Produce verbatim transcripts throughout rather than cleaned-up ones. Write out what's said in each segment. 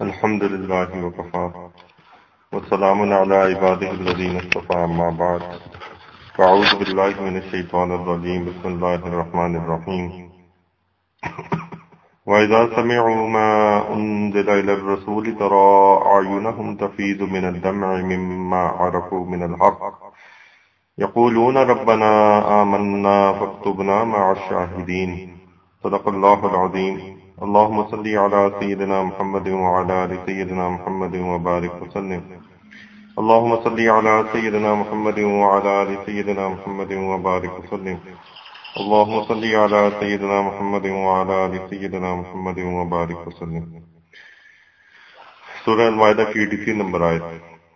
الحمد لله وكفى وسلام على عباده الذين اصطفى أما بعد فأعوذ بالله من الشيطان الرجيم بسم الله الرحمن الرحيم وإذا سمعوا ما أنزل إلى الرسول ترى أعينهم تفيض من الدمع مما عرفوا من الحق يقولون ربنا آمنا فاكتبنا مع الشاهدين صدق الله العظيم اللهم صل على سيدنا محمد وعلى آل سيدنا محمد وبارك وسلم اللهم صل على سيدنا محمد وعلى آل سيدنا محمد وبارك وسلم اللهم صل على سيدنا محمد وعلى آل سيدنا محمد وبارك وسلم. سورہ المائدہ کی ایٹی تھری نمبر آیت.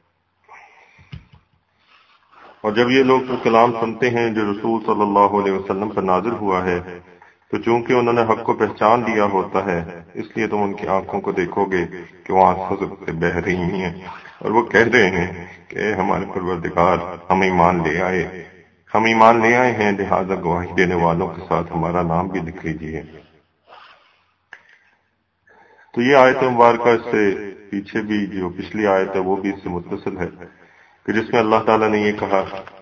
اور جب یہ لوگ کلام سنتے ہیں جو رسول صلی اللہ علیہ وسلم پر نازل ہوا ہے تو چونکہ انہوں نے حق کو پہچان لیا ہوتا ہے اس لیے تم ان کی آنکھوں کو دیکھو گے کہ وہ آنکھوں سے بہہ رہی ہیں اور وہ کہہ رہے ہیں کہ ہمارے پروردگار ہم ایمان لے آئے ہم ایمان لے آئے ہیں لہذا گواہی دینے والوں کے ساتھ ہمارا نام بھی لکھ لیجیے. تو یہ آیت مبارکہ اس سے پیچھے بھی جو پچھلی آیت ہے وہ بھی اس سے متصل ہے کہ جس میں اللہ تعالیٰ نے یہ کہا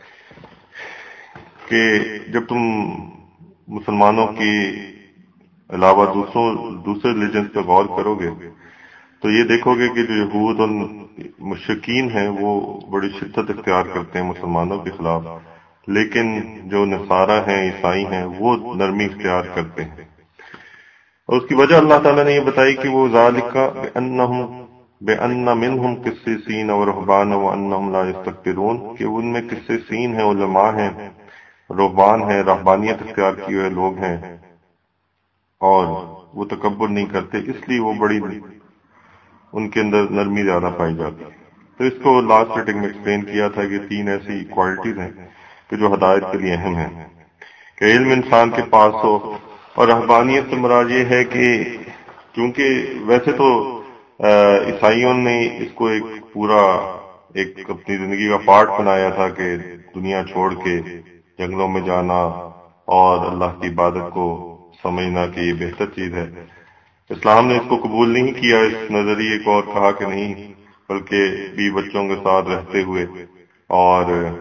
کہ جب تم مسلمانوں کے علاوہ دوسروں دوسرے ریلیجنز پہ غور کرو گے تو یہ دیکھو گے کہ جو یہود اور مشرکین ہیں وہ بڑی شدت اختیار کرتے ہیں مسلمانوں کے خلاف، لیکن جو نصارہ ہیں عیسائی ہیں وہ نرمی اختیار کرتے ہیں. اور اس کی وجہ اللہ تعالیٰ نے یہ بتائی کہ وہ ذالک بأنہم بأن منہم قسیسین ورہبان وانہم لا یستکبرون، کہ ان میں قسیسین ہیں، علماء ہیں، رہبان ہیں، رہبانیت اختیار کیے ہوئے لوگ ہیں اور وہ تکبر نہیں کرتے، اس لیے وہ بڑی ان کے اندر نرمی زیادہ پائی جاتی ہے. تو اس کو لاسٹ ریٹنگ میں ایکسپلین کیا تھا کہ تین ایسی کوالٹیز ہیں کہ جو ہدایت کے لیے اہم ہیں کہ علم انسان کے پاس ہو. اور رہبانیت سے مراد یہ ہے کہ کیونکہ ویسے تو عیسائیوں نے اس کو ایک پورا ایک اپنی زندگی کا پارٹ بنایا تھا کہ دنیا چھوڑ کے جنگلوں میں جانا اور اللہ کی عبادت کو سمجھنا کہ یہ بہتر چیز ہے. اسلام نے اس کو قبول نہیں کیا اس نظریے کو اور کہا کہ نہیں، بلکہ بی بچوں کے ساتھ رہتے ہوئے اور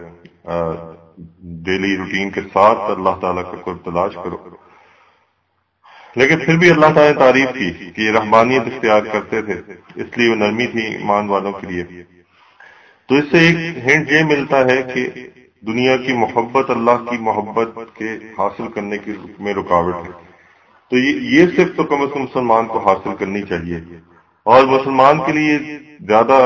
ڈیلی روٹین کے ساتھ اللہ تعالیٰ کا قرب تلاش کرو. لیکن پھر بھی اللہ تعالیٰ نے تعریف کی کہ یہ رحمانیت اختیار کرتے تھے، اس لیے وہ نرمی تھی ایمان والوں کے لیے. تو اس سے ایک ہنٹ یہ ملتا ہے کہ دنیا کی محبت اللہ کی محبت کے حاصل کرنے کی میں رکاوٹ ہے. تو یہ صرف تو کم از کم مسلمان کو حاصل کرنی چاہیے. اور مسلمان کے لیے زیادہ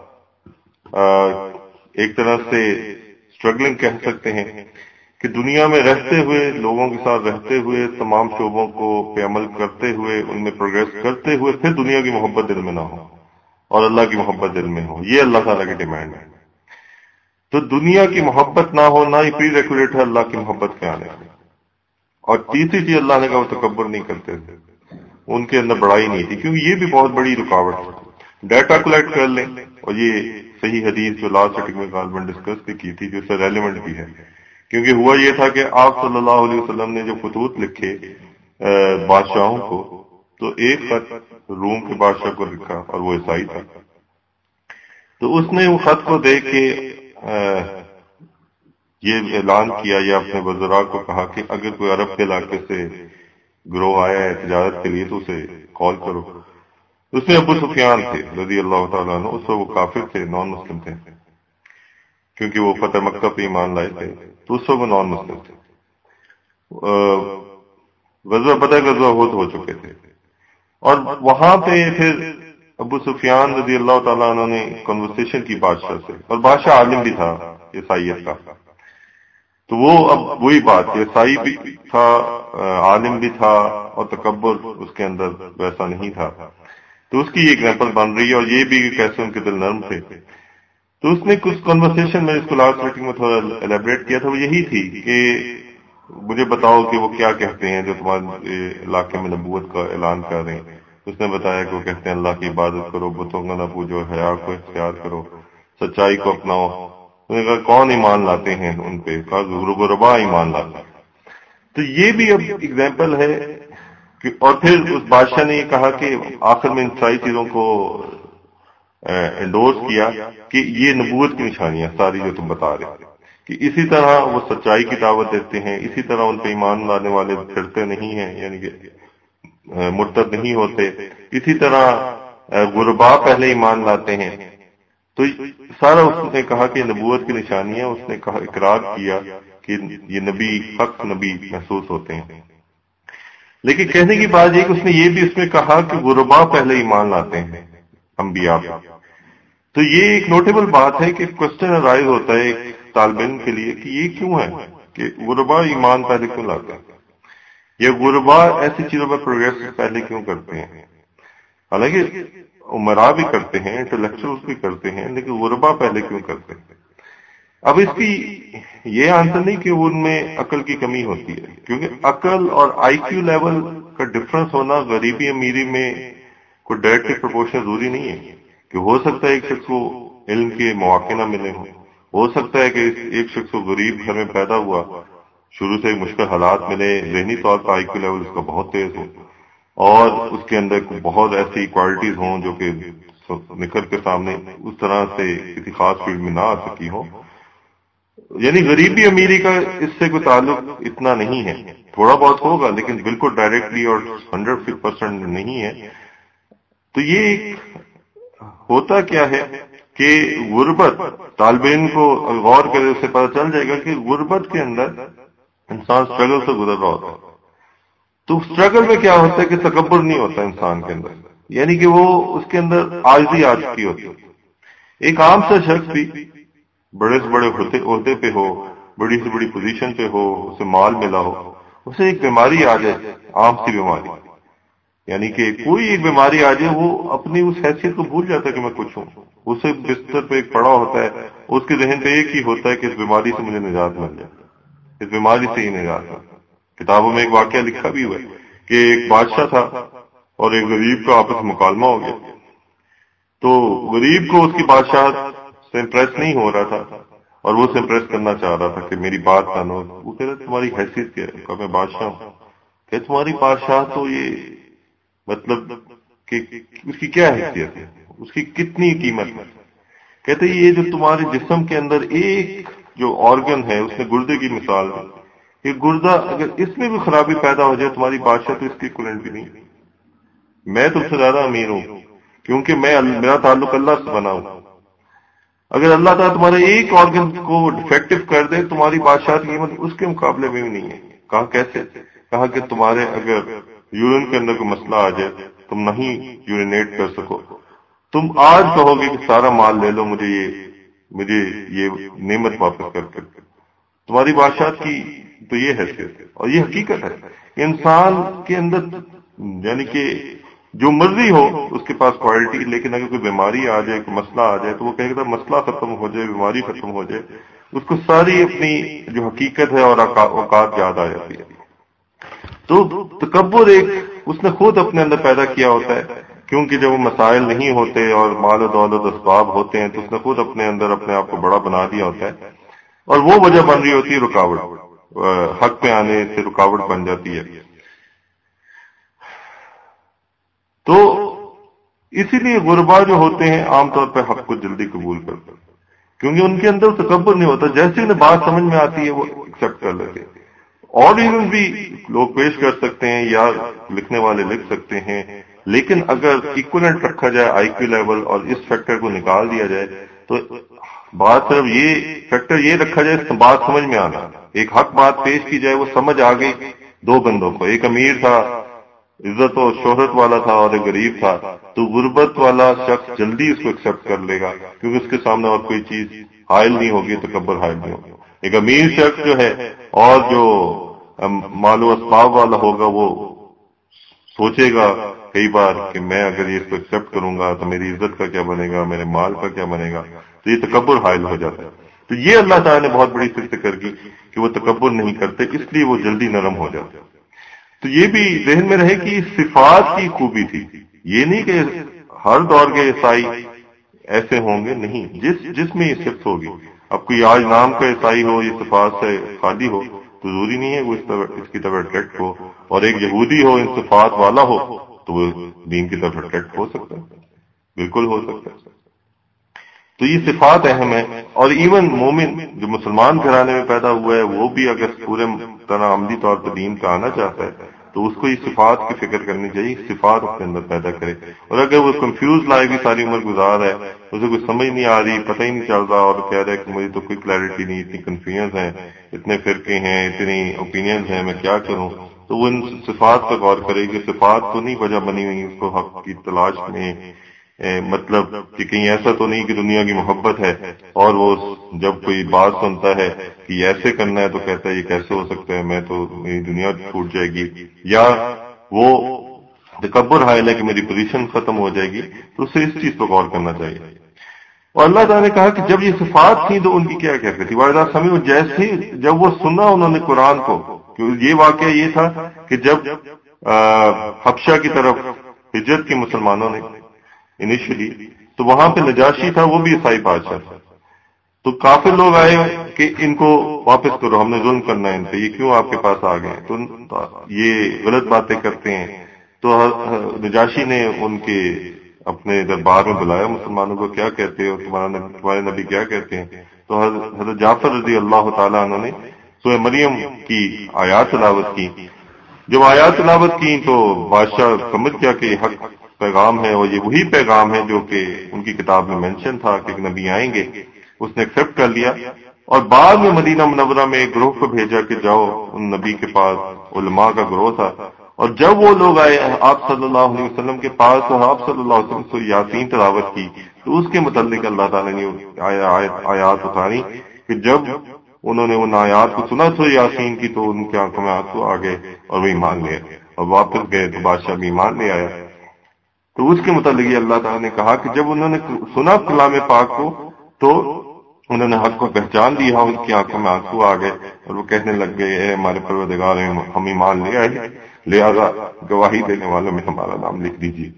ایک طرح سے اسٹرگلنگ کہہ سکتے ہیں کہ دنیا میں رہتے ہوئے، لوگوں کے ساتھ رہتے ہوئے، تمام شعبوں کو پہ عمل کرتے ہوئے، ان میں پروگریس کرتے ہوئے پھر دنیا کی محبت دل میں نہ ہو اور اللہ کی محبت دل میں ہو. یہ اللہ تعالیٰ کی ڈیمانڈ ہے. تو دنیا کی محبت نہ ہونا یہ پری ریکولیٹ ہے اللہ کی محبت کے آنے میں. اور تیسری چیز اللہ نے کہا وہ تکبر نہیں کرتے تھے، ان کے اندر بڑائی نہیں تھی، کیونکہ یہ بھی بہت بڑی رکاوٹ ہے. ڈیٹا کلیکٹ کر لیں، اور یہ صحیح حدیث جو لاسٹ سیٹنگ میں غالباً ڈسکس بھی کی تھی جو سے ریلیونٹ بھی ہے، کیونکہ ہوا یہ تھا کہ آپ صلی اللہ علیہ وسلم نے جو خطوط لکھے بادشاہوں کو، تو ایک خط روم کے بادشاہ کو لکھا اور وہ عیسائی تھا. تو اس نے وہ خط کو دیکھ کے یہ اعلان کیا یا اپنے وزراء کو کہا کہ اگر کوئی عرب کے علاقے سے گروہ آیا ہے تجارت کے لیے تو اسے کال کرو. اس میں ابو سفیان تھے رضی اللہ تعالیٰ عنہ، اس وقت وہ کافر تھے، نان مسلم تھے، کیونکہ وہ فتح مکہ پہ ایمان لائے تھے، تو اس وقت وہ نان مسلم تھے. غزوہ بدر غزوہ احد ہو چکے تھے. اور وہاں پہ پھر ابو سفیان رضی اللہ تعالیٰ عنہ نے کنورسیشن کی بادشاہ سے، اور بادشاہ عالم بھی تھا عیسائیت کا. تو وہ اب وہی بات کہ عیسائی بھی تھا، عالم بھی تھا، اور تکبر اس کے اندر ویسا نہیں تھا. تو اس کی یہ ایگزامپل بن رہی ہے، اور یہ بھی کہ کیسے ان کے دل نرم تھے. تو اس نے کچھ کنورسیشن میں اس کو لاسٹ میٹنگ میں تھوڑا ایلیبریٹ کیا تھا، وہ یہی تھی کہ مجھے بتاؤ کہ وہ کیا کہتے ہیں جو تمہارے علاقے میں نبوت کا اعلان کر رہے ہیں. اس نے بتایا کہ وہ کہتے ہیں اللہ کی عبادت کرو، بتوں کا نہ پوجو، حیا کو اختیار کرو، سچائی کو اپناؤ. انہوں نے کہا کون ایمان لاتے ہیں ان پہ؟ کہا غربا ایمان لاتے ہیں. تو یہ بھی اب ایگزامپل ہے اور پھر اس بادشاہ نے یہ کہا کہ آخر میں ان ساری چیزوں کو انڈورس کیا کہ یہ نبوت کی نشانیاں ساری جو تم بتا رہے کہ اسی طرح وہ سچائی کی دعوت دیتے ہیں، اسی طرح ان پہ ایمان لانے والے پھرتے نہیں ہیں، یعنی کہ مرتد نہیں ہوتے، اسی طرح غربا پہلے ایمان لاتے ہیں. تو سارا اس نے کہا کہ نبوت کی نشانیاں، اس نے کہا اقرار کیا کہ یہ نبی حق نبی محسوس ہوتے ہیں. لیکن کہنے کی بات یہ کہ اس نے یہ بھی اس میں کہا کہ غربا پہلے ایمان لاتے ہیں انبیاء پہ. تو یہ ایک نوٹیبل بات ہے کہ کوشچن ارائز ہوتا ہے ایک طالب علم کے لیے کہ یہ کیوں ہے کہ غربا ایمان پہلے کیوں لاتے ہیں، یہ غربا ایسی چیزوں پر پروگریس پہلے کیوں کرتے ہیں. حالانکہ عمرا بھی کرتے ہیں، انٹلیکچوئلز بھی کرتے ہیں، لیکن غربا پہلے کیوں کرتے ہیں. اب اس کی یہ آنسر نہیں کہ ان میں عقل کی کمی ہوتی ہے، کیونکہ عقل اور آئی کیو لیول کا ڈفرنس ہونا غریبی امیری میں کوئی ڈائریکٹ پروپورشن ضروری نہیں ہے. کہ ہو سکتا ہے ایک شخص کو علم کے مواقع نہ ملے ہوں، ہو سکتا ہے کہ ایک شخص کو غریب گھر میں پیدا ہوا، شروع سے مشکل حالات ملے، ذہنی طور پر آئی کیو لیول اس کا بہت تیز ہو، اور اس کے اندر بہت ایسی کوالٹیز ہوں جو کہ نکل کے سامنے اس طرح سے کسی خاص فیلڈ میں نہ آ سکی ہوں. یعنی غریبی امیری کا اس سے کوئی تعلق اتنا نہیں ہے، تھوڑا بہت ہوگا لیکن بالکل ڈائریکٹلی اور ہنڈریڈ پرسینٹ نہیں ہے. تو یہ ایک ہوتا کیا ہے کہ غربت، طالب علم کو غور کرے اس سے پتہ چل جائے گا کہ غربت کے اندر انسان اسٹرگل سے گزر رہا ہوتا ہے. تو اسٹرگل میں کیا ہوتا ہے کہ تکبر نہیں ہوتا انسان کے اندر، یعنی کہ وہ اس کے اندر عاجزی آ چکی ہوتی ہے. ایک عام سا شخص بھی بڑے سے بڑے عہدے پہ ہو، بڑی سے بڑی پوزیشن پہ ہو، اسے مال ملا ہو، اسے ایک بیماری آ جائے، عام سی بیماری، یعنی کہ کوئی ایک بیماری آ جائے، وہ اپنی اس حیثیت کو بھول جاتا ہے کہ میں کچھ ہوں. اسے بستر پہ ایک پڑا ہوتا ہے، اس کے ذہن پہ ایک ہی ہوتا ہے کہ اس بیماری سے مجھے نجات مل جائے، اس بیماری سے ہی نجات مل جائے. کتابوں میں ایک واقعہ لکھا بھی ہوا ہے کہ ایک بادشاہ تھا اور ایک غریب کا آپس میں مکالمہ ہو گیا. تو غریب کو اس کی بادشاہ سے امپریس نہیں ہو رہا تھا اور وہ اسے امپریس کرنا چاہ رہا تھا کہ میری بات مانو. وہ کہہ رہا تمہاری حیثیت کیا ہے؟ کہا میں بادشاہ ہوں. کہ تمہاری بادشاہ تو یہ مطلب کہ اس کی کیا حیثیت ہے، اس کی کتنی قیمت ہے؟ کہتے یہ جو تمہارے جسم کے اندر ایک جو آرگن ہے، اس نے گردے کی مثال ہے، یہ گردہ اگر اس میں بھی خرابی پیدا ہو جائے تمہاری بادشاہ تو اس کی ایکویلنٹ بھی نہیں. میں تم سے زیادہ امیر ہوں کیونکہ میں میرا تعلق اللہ سے بنا ہوں. اگر اللہ تعالیٰ تمہارے ایک آرگن کو ڈیفیکٹو کر دے تمہاری بادشاہ کی قیمت اس کے مقابلے میں بھی نہیں ہے. کہا کیسے؟ کہا کہ تمہارے اگر یورین کے اندر کوئی مسئلہ آ جائے، تم نہیں یورینیٹ کر سکو، تم آج کہو گے کہ سارا مال لے لو، مجھے یہ مجھے یہ نعمت واپس کر کے. تمہاری بادشاہ کی تو یہ حیثیت ہے اور یہ حقیقت ہے. انسان کے اندر یعنی کہ جو مرضی ہو اس کے پاس کوالٹی، لیکن اگر کوئی بیماری آ جائے، کوئی مسئلہ آ جائے تو وہ کہے گا مسئلہ ختم ہو جائے، بیماری ختم ہو جائے، اس کو ساری اپنی جو حقیقت ہے اور اوقات یاد آ جاتی ہے. تو تکبر ایک اس نے خود اپنے اندر پیدا کیا ہوتا ہے، کیونکہ جب وہ مسائل نہیں ہوتے اور مال و دولت اسباب ہوتے ہیں تو اس نے خود اپنے اندر اپنے آپ کو بڑا بنا دیا ہوتا ہے، اور وہ وجہ بن رہی ہوتی ہے رکاوٹ، حق پہ آنے سے رکاوٹ بن جاتی ہے. تو اسی لیے غربا جو ہوتے ہیں عام طور پہ حق کو جلدی قبول کرتے ہیں، کیونکہ ان کے اندر تکبر نہیں ہوتا، جیسے انہیں بات سمجھ میں آتی ہے وہ ایکسپٹ کر لیتے. اور ریزن بھی لوگ پیش کر سکتے ہیں یا لکھنے والے لکھ سکتے ہیں، لیکن اگر ایکولنٹ رکھا جائے آئی کیو لیول اور اس فیکٹر کو نکال دیا جائے تو بات صرف یہ فیکٹر یہ رکھا جائے بات سمجھ میں آنا. ایک حق بات پیش کی جائے، وہ سمجھ آ گئی دو بندوں کو، ایک امیر تھا عزت و شہرت والا تھا اور ایک غریب تھا، تو غربت والا شخص جلدی اس کو ایکسپٹ کر لے گا کیونکہ اس کے سامنے اور کوئی چیز حائل نہیں ہوگی، تکبر حائل نہیں ہوگا. ایک امیر شخص جو ہے اور جو مال و اسباب والا ہوگا وہ سوچے گا کئی بار کہ میں اگر یہ اس کو ایکسپٹ کروں گا تو میری عزت کا کیا بنے گا، میرے مال کا کیا بنے گا. تو یہ تکبر حائل ہو جاتا ہے. تو یہ اللہ تعالیٰ نے بہت بڑی فکر کی کہ وہ تکبر نہیں کرتے، اس لیے وہ جلدی نرم ہو جاتے. تو یہ بھی ذہن میں رہے کہ صفات کی خوبی تھی، یہ نہیں کہ ہر دور کے عیسائی ایسے ہوں گے، نہیں، جس جس میں یہ صفت ہوگی. اب کوئی آج نام کا عیسائی ہو، یہ صفات سے خالی ہو، تو ضروری نہیں ہے وہ اس طرح اس کی طرف اٹریکٹ ہو، اور ایک یہودی ہو، ان صفات والا ہو تو وہ دین کی طرف اٹریکٹ ہو سکتا ہے، بالکل ہو سکتا ہے۔ تو یہ صفات اہم ہے، اور ایون مومن جو مسلمان گھرانے میں پیدا ہوا ہے وہ بھی اگر پورے طرح عملی طور پر دین کا آنا چاہتا ہے تو اس کو یہ صفات کی فکر کرنی چاہیے، صفات اپنے اندر پیدا کرے۔ اور اگر وہ کنفیوز لائف بھی ساری عمر گزار ہے، اسے کوئی سمجھ نہیں آ رہی، پتہ ہی نہیں چل رہا، اور کہہ رہا ہے کہ مجھے تو کوئی کلیئرٹی نہیں، اتنی کنفیوژن ہے، اتنے فرقے ہیں، اتنی اوپینینز ہیں، میں کیا کروں، تو وہ ان صفات پر غور کرے کہ صفات تو نہیں وجہ بنی ہوئی اس کو حق کی تلاش میں، مطلب کہ کہیں ایسا تو نہیں کہ دنیا کی محبت ہے اور وہ جب کوئی بات سنتا ہے کہ ایسے کرنا ہے تو کہتا ہے یہ کیسے ہو سکتا ہے، میں تو میری دنیا چھوٹ جائے گی، یا وہ تکبر حائل ہے کہ میری پوزیشن ختم ہو جائے گی، تو اسے اس چیز پر غور کرنا چاہیے۔ اور اللہ تعالیٰ نے کہا کہ جب یہ صفات تھیں تو ان کی کیا کیفیت تھی، واحدہ سمیع، جیسے جب وہ سنا انہوں نے قرآن کو، یہ واقعہ یہ تھا کہ جب حبشہ کی طرف ہجرت کی مسلمانوں نے انیشلی، تو وہاں پہ نجاشی تھا، وہ بھی عیسائی بادشاہ تھا، تو کافر لوگ آئے کہ ان کو واپس کرو، ہم نے ظلم کرنا ہے ان پہ، یہ کیوں آپ کے پاس آ گئے، تو یہ غلط باتیں کرتے ہیں۔ تو نجاشی نے ان کے اپنے دربار میں بلایا مسلمانوں کو، کیا کہتے ہو، تمہارا تمہارے نبی کیا کہتے ہیں؟ تو حضرت جعفر رضی اللہ تعالیٰ عنہ نے سورہ مریم کی آیات تلاوت کی۔ جب آیات تلاوت کی تو بادشاہ سمجھ گیا کہ حق پیغام ہے، اور یہ وہی پیغام ہے جو کہ ان کی کتاب میں مینشن تھا کہ ایک نبی آئیں گے، اس نے ایکسپٹ کر لیا، اور بعد میں مدینہ منورہ میں ایک گروہ کو بھیجا کہ جاؤ ان نبی کے پاس، علماء کا گروہ تھا، اور جب وہ لوگ آئے آپ صلی اللہ علیہ وسلم کے پاس تو آپ صلی اللہ علیہ وسلم کو یاسین تلاوت کی، تو اس کے متعلق اللہ تعالیٰ نے آیات اتاری کہ جب انہوں نے ان آیات کو سنا تو یاسین کی، تو ان کی آنکھوں میں آنسو آ گئے اور وہ ایمان لے آئے، اور واپس گئے تو بادشاہ بھی ایمان لے آیا۔ تو اس کے متعلق یہ اللہ تعالیٰ نے کہا کہ جب انہوں نے سنا کلام پاک کو تو انہوں نے حق کو پہچان لیا، ان کی آنکھوں میں آنسو آ گئے اور وہ کہنے لگ گئے اے ہمارے پروردگار، ہم ایمان لے آئے، لہذا گواہی دینے والوں میں ہمارا نام لکھ دیجیے۔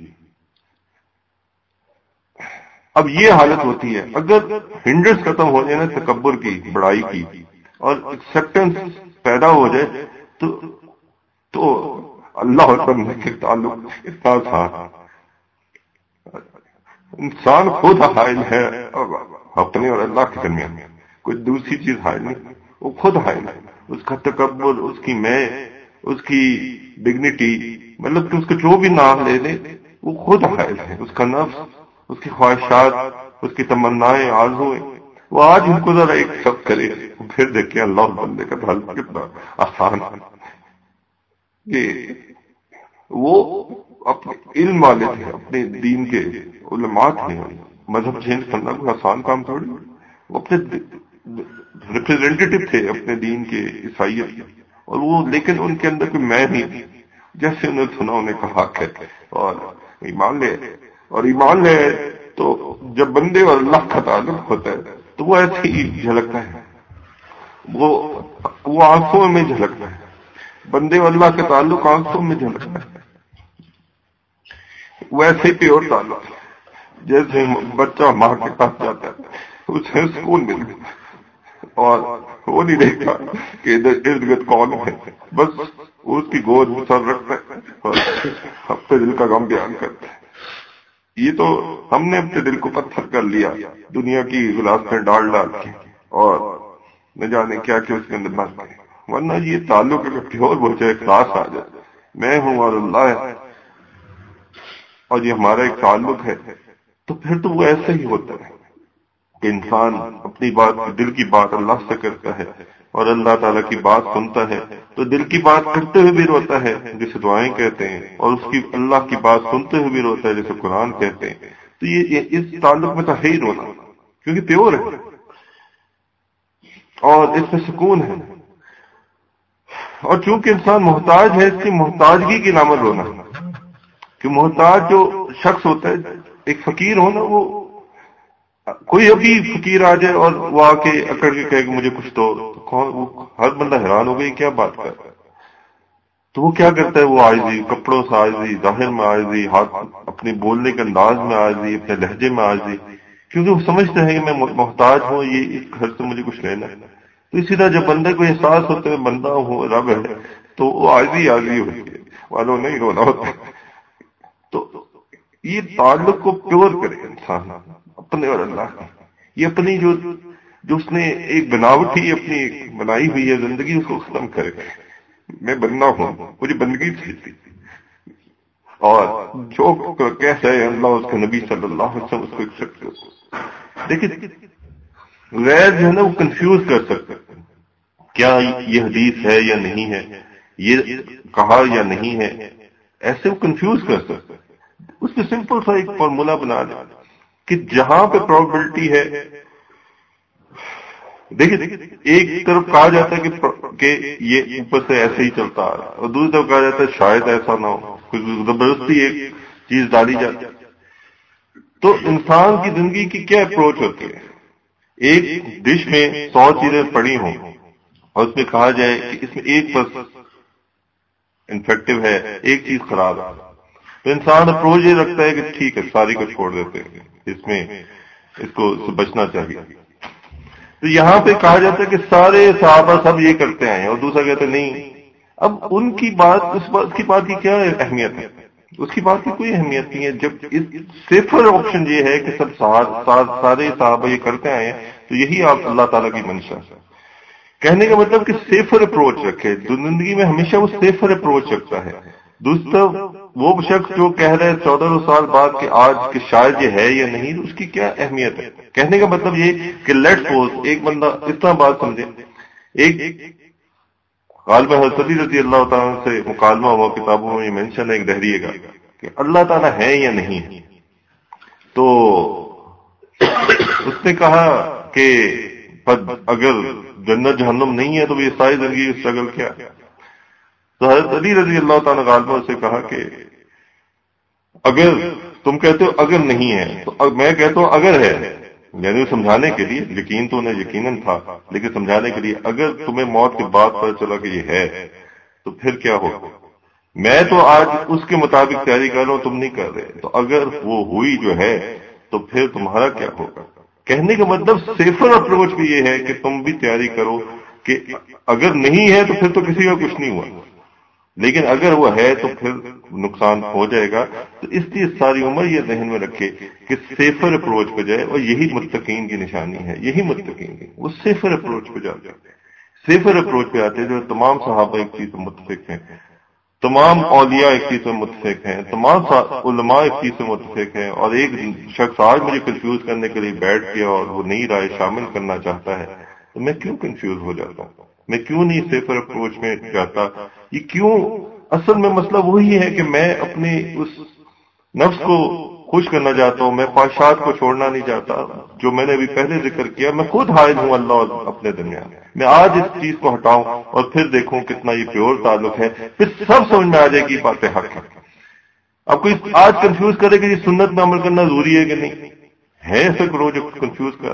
اب یہ حالت ہوتی ہے اگر ہنڈرز ختم ہو جائے نا تکبر کی، بڑائی کی، اور ایکسپٹنس پیدا ہو جائے، تو تو اللہ اور بندے کے تعلق اتنا آسان، انسان خود حائل ہے اپنے اور اللہ کے درمیان، کوئی دوسری چیز حائل نہیں، وہ خود حائل ہے، اس کا تکبر، اس کی میں، اس کی ڈگنیٹی، مطلب کہ اس کا جو بھی نام لے لے وہ خود حائل ہے، اس کا نفس، اس کی خواہشات، اس کی تمنائیں، آرزویں، وہ آج ان کو ذرا ایک سب کرے، پھر دیکھیں اللہ اور بندے کا تعلق کتنا آسان ہے کہ وہ اپنے علم والے تھے، اپنے دین کے علماء تھے، مذہب چینج کرنا کوئی آسان کام تھوڑی، وہ اپنے ریپرزینٹیٹو تھے اپنے دین کے، عیسائیت کے، اور وہ لیکن ان کے اندر کوئی میں نہیں تھی، جیسے انہوں نے سنا انہیں کہا کہ اور ایمان لے، اور ایمان لے تو جب بندے اور اللہ کا تعلق ہوتا ہے تو وہ ایسے ہی جھلکتا ہے، وہ وہ آنکھوں میں جھلکتا ہے، بندے اور اللہ کا تعلق آنکھوں میں جھلکتا ہے، ویسے ہی پیور تعلق ہے، جیسے بچہ ماں کے پاس جاتا ہے اسے سکون ملتا ہے، اور وہ نہیں دیکھتا کہ ادھر ارد گرد کون ہے، بس اس کی گود میں سر رکھتا ہے اور اپنے دل کا غم بیان کرتا ہے۔ یہ تو ہم نے اپنے دل کو پتھر کر لیا دنیا کی غلافتیں ڈال ڈال کے، اور نہ جانے کیا کہ اس کے اندر بات ہے، ورنہ یہ تعلق اگر پیور ہو جائے، اخلاص آ جائے، میں ہوں اور اللہ ہے، اور یہ ہمارا ایک تعلق ہے، تو پھر تو وہ ایسا ہی ہوتا ہے کہ انسان اپنی بات، دل کی بات اللہ سے کرتا ہے، اور اللہ تعالیٰ کی بات سنتا ہے تو دل کی بات کرتے ہوئے بھی روتا ہے جسے دعائیں کہتے ہیں، اور اس کی اللہ کی بات سنتے ہوئے بھی روتا ہے جسے قرآن کہتے ہیں۔ تو یہ اس تعلق میں تو ہے ہی رونا، کیونکہ پیور ہے اور اس میں سکون ہے، اور چونکہ انسان محتاج ہے، اس کی محتاجگی کی علامت رونا، کہ محتاج جو شخص ہوتا ہے، ایک فقیر ہونا، وہ کوئی ابھی فقیر آ جائے اور وہ آ کے اکڑ کے کہے کہ مجھے کچھ تو ہر بندہ حیران ہو گئی کیا بات کر رہا ہے، تو وہ کیا کرتا ہے، وہ عاجزی، کپڑوں سے عاجزی، ظاہر میں عاجزی، ہاتھ اپنے بولنے کے انداز میں عاجزی، اپنے لہجے میں عاجزی، کیونکہ وہ سمجھتے ہیں کہ میں محتاج ہوں، یہ اس گھر سے مجھے کچھ لینا ہے، تو اسی طرح جب بندے کو احساس ہوتا ہے بندہ ہوں رب ہے تو وہ عاجزی عاجزی ہوتی ہے، والوں نہیں رونا ہوتا. تو یہ تعلق کو پیور کرے انسان اپنے اور اللہ کی. یہ اپنی جو جو اس نے ایک بناوٹ ہی اپنی بنائی ہوئی ہے زندگی، اس کو ختم کرے. میں بندہ ہوں، مجھے بندگی چاہیے، اور جو کیسا ہے اللہ اس کے نبی صلی اللہ علیہ وسلم اس کو ایکسپٹ کرو. دیکھیں غیر جو ہے نا وہ کنفیوز کر سکتا ہے، کیا یہ حدیث ہے یا نہیں ہے، یہ کہا یا نہیں ہے، ایسے وہ کنفیوز کر سکتا ہے. اس میں سمپل سا ایک فارمولا بنا دیں کہ جہاں پہ پرابیبلٹی ہے، دیکھیں ایک طرف کہا جاتا ہے کہ یہ اوپر سے ایسے ہی چلتا ہے، اور دوسری طرف کہا جاتا ہے شاید ایسا نہ ہو، زبردستی ایک چیز ڈالی جاتی ہے. تو انسان کی زندگی کی کیا اپروچ ہوتی ہے؟ ایک ڈش میں سو چیزیں پڑی ہوں اور اس میں کہا جائے کہ اس میں ایک بس انفیکٹو ہے، ایک چیز خراب ہے، تو انسان اپروچ یہ رکھتا ہے کہ ٹھیک ہے ساری کو چھوڑ دیتے ہیں، اس میں اس کو سے بچنا چاہیے. تو یہاں پہ کہا جاتا ہے کہ سارے صحابہ سب یہ کرتے ہیں، اور دوسرا کہتے ہیں نہیں. اب ان کی بات اس بات کی بات کی کیا اہمیت ہے؟ اس کی بات کی کوئی اہمیت نہیں ہے. جب اس سیفر آپشن یہ ہے کہ سب سارے صحابہ یہ کرتے آئے ہیں، تو یہی آپ اللہ تعالیٰ کی منشا ہے. کہنے کا مطلب کہ سیفر اپروچ رکھے، زندگی میں ہمیشہ وہ سیفر اپروچ رکھتا ہے. دوسرا وہ شخص جو کہہ رہے ہیں چودہ سو سال بعد کہ آج کہ شاید یہ ہے یا نہیں، اس کی کیا اہمیت ہے؟ کہنے کا مطلب یہ کہ لیٹ سپوز ایک بندہ اس طرح بات سمجھے، ایک غالب حضرت علی رضی اللہ تعالیٰ سے مکالمہ ہوا، کتابوں میں یہ مینشن ہے ایک دہریے کا کہ اللہ تعالیٰ ہے یا نہیں. تو اس نے کہا کہ اگر جنت جہنم نہیں ہے تو یہ ساری زندگی اسٹرگل کیا؟ تو حضرت علی رضی اللہ تعالیٰ غالبہ سے کہا کہ اگر تم کہتے ہو اگر نہیں ہے تو میں کہتا ہوں اگر ہے، یعنی سمجھانے کے لیے، یقین تو انہیں یقیناً تھا لیکن سمجھانے کے لیے، اگر تمہیں موت کے بعد پتہ چلا کہ یہ ہے تو پھر کیا ہوگا؟ میں تو آج اس کے مطابق تیاری کر رہا ہوں، تم نہیں کر رہے، تو اگر وہ ہوئی جو ہے تو پھر تمہارا کیا ہوگا؟ کہنے کا مطلب سیفر اپروچ بھی یہ ہے کہ تم بھی تیاری کرو کہ اگر نہیں ہے تو پھر تو کسی کا کچھ نہیں ہوا، لیکن اگر وہ ہے تو پھر نقصان ہو جائے گا. تو اس لیے ساری عمر یہ ذہن میں رکھے کہ سیفر اپروچ پہ جائے، اور یہی متقین کی نشانی ہے، یہی متقین کی وہ سیفر اپروچ پہ جاتے ہیں. سیفر اپروچ پہ آتے ہیں جو تمام صحابہ ایک چیز سے متفق ہیں، تمام اولیاء ایک چیز سے متفق ہیں، تمام علماء ایک چیز سے متفق ہیں، اور ایک شخص آج مجھے کنفیوز کرنے کے لیے بیٹھ گیا اور وہ نئی رائے شامل کرنا چاہتا ہے، تو میں کیوں کنفیوز ہو جاتا ہوں؟ میں کیوں نہیں سیفر اپروچ میں جاتا؟ یہ کیوں؟ اصل میں مسئلہ وہی ہے کہ میں اپنے اس نفس کو خوش کرنا چاہتا ہوں، میں خواہشات کو چھوڑنا نہیں چاہتا. جو میں نے ابھی پہلے ذکر کیا، میں خود حائل ہوں اللہ اور اپنے درمیان. میں آج اس چیز کو ہٹاؤں اور پھر دیکھوں کتنا یہ پیور تعلق ہے، پھر سب سمجھ میں آ جائے گی باتیں حق ہے. اب کوئی آج کنفیوز کرے کہ یہ سنت میں عمل کرنا ضروری ہے کہ نہیں ہے، ایسے کرو جو کنفیوز کر.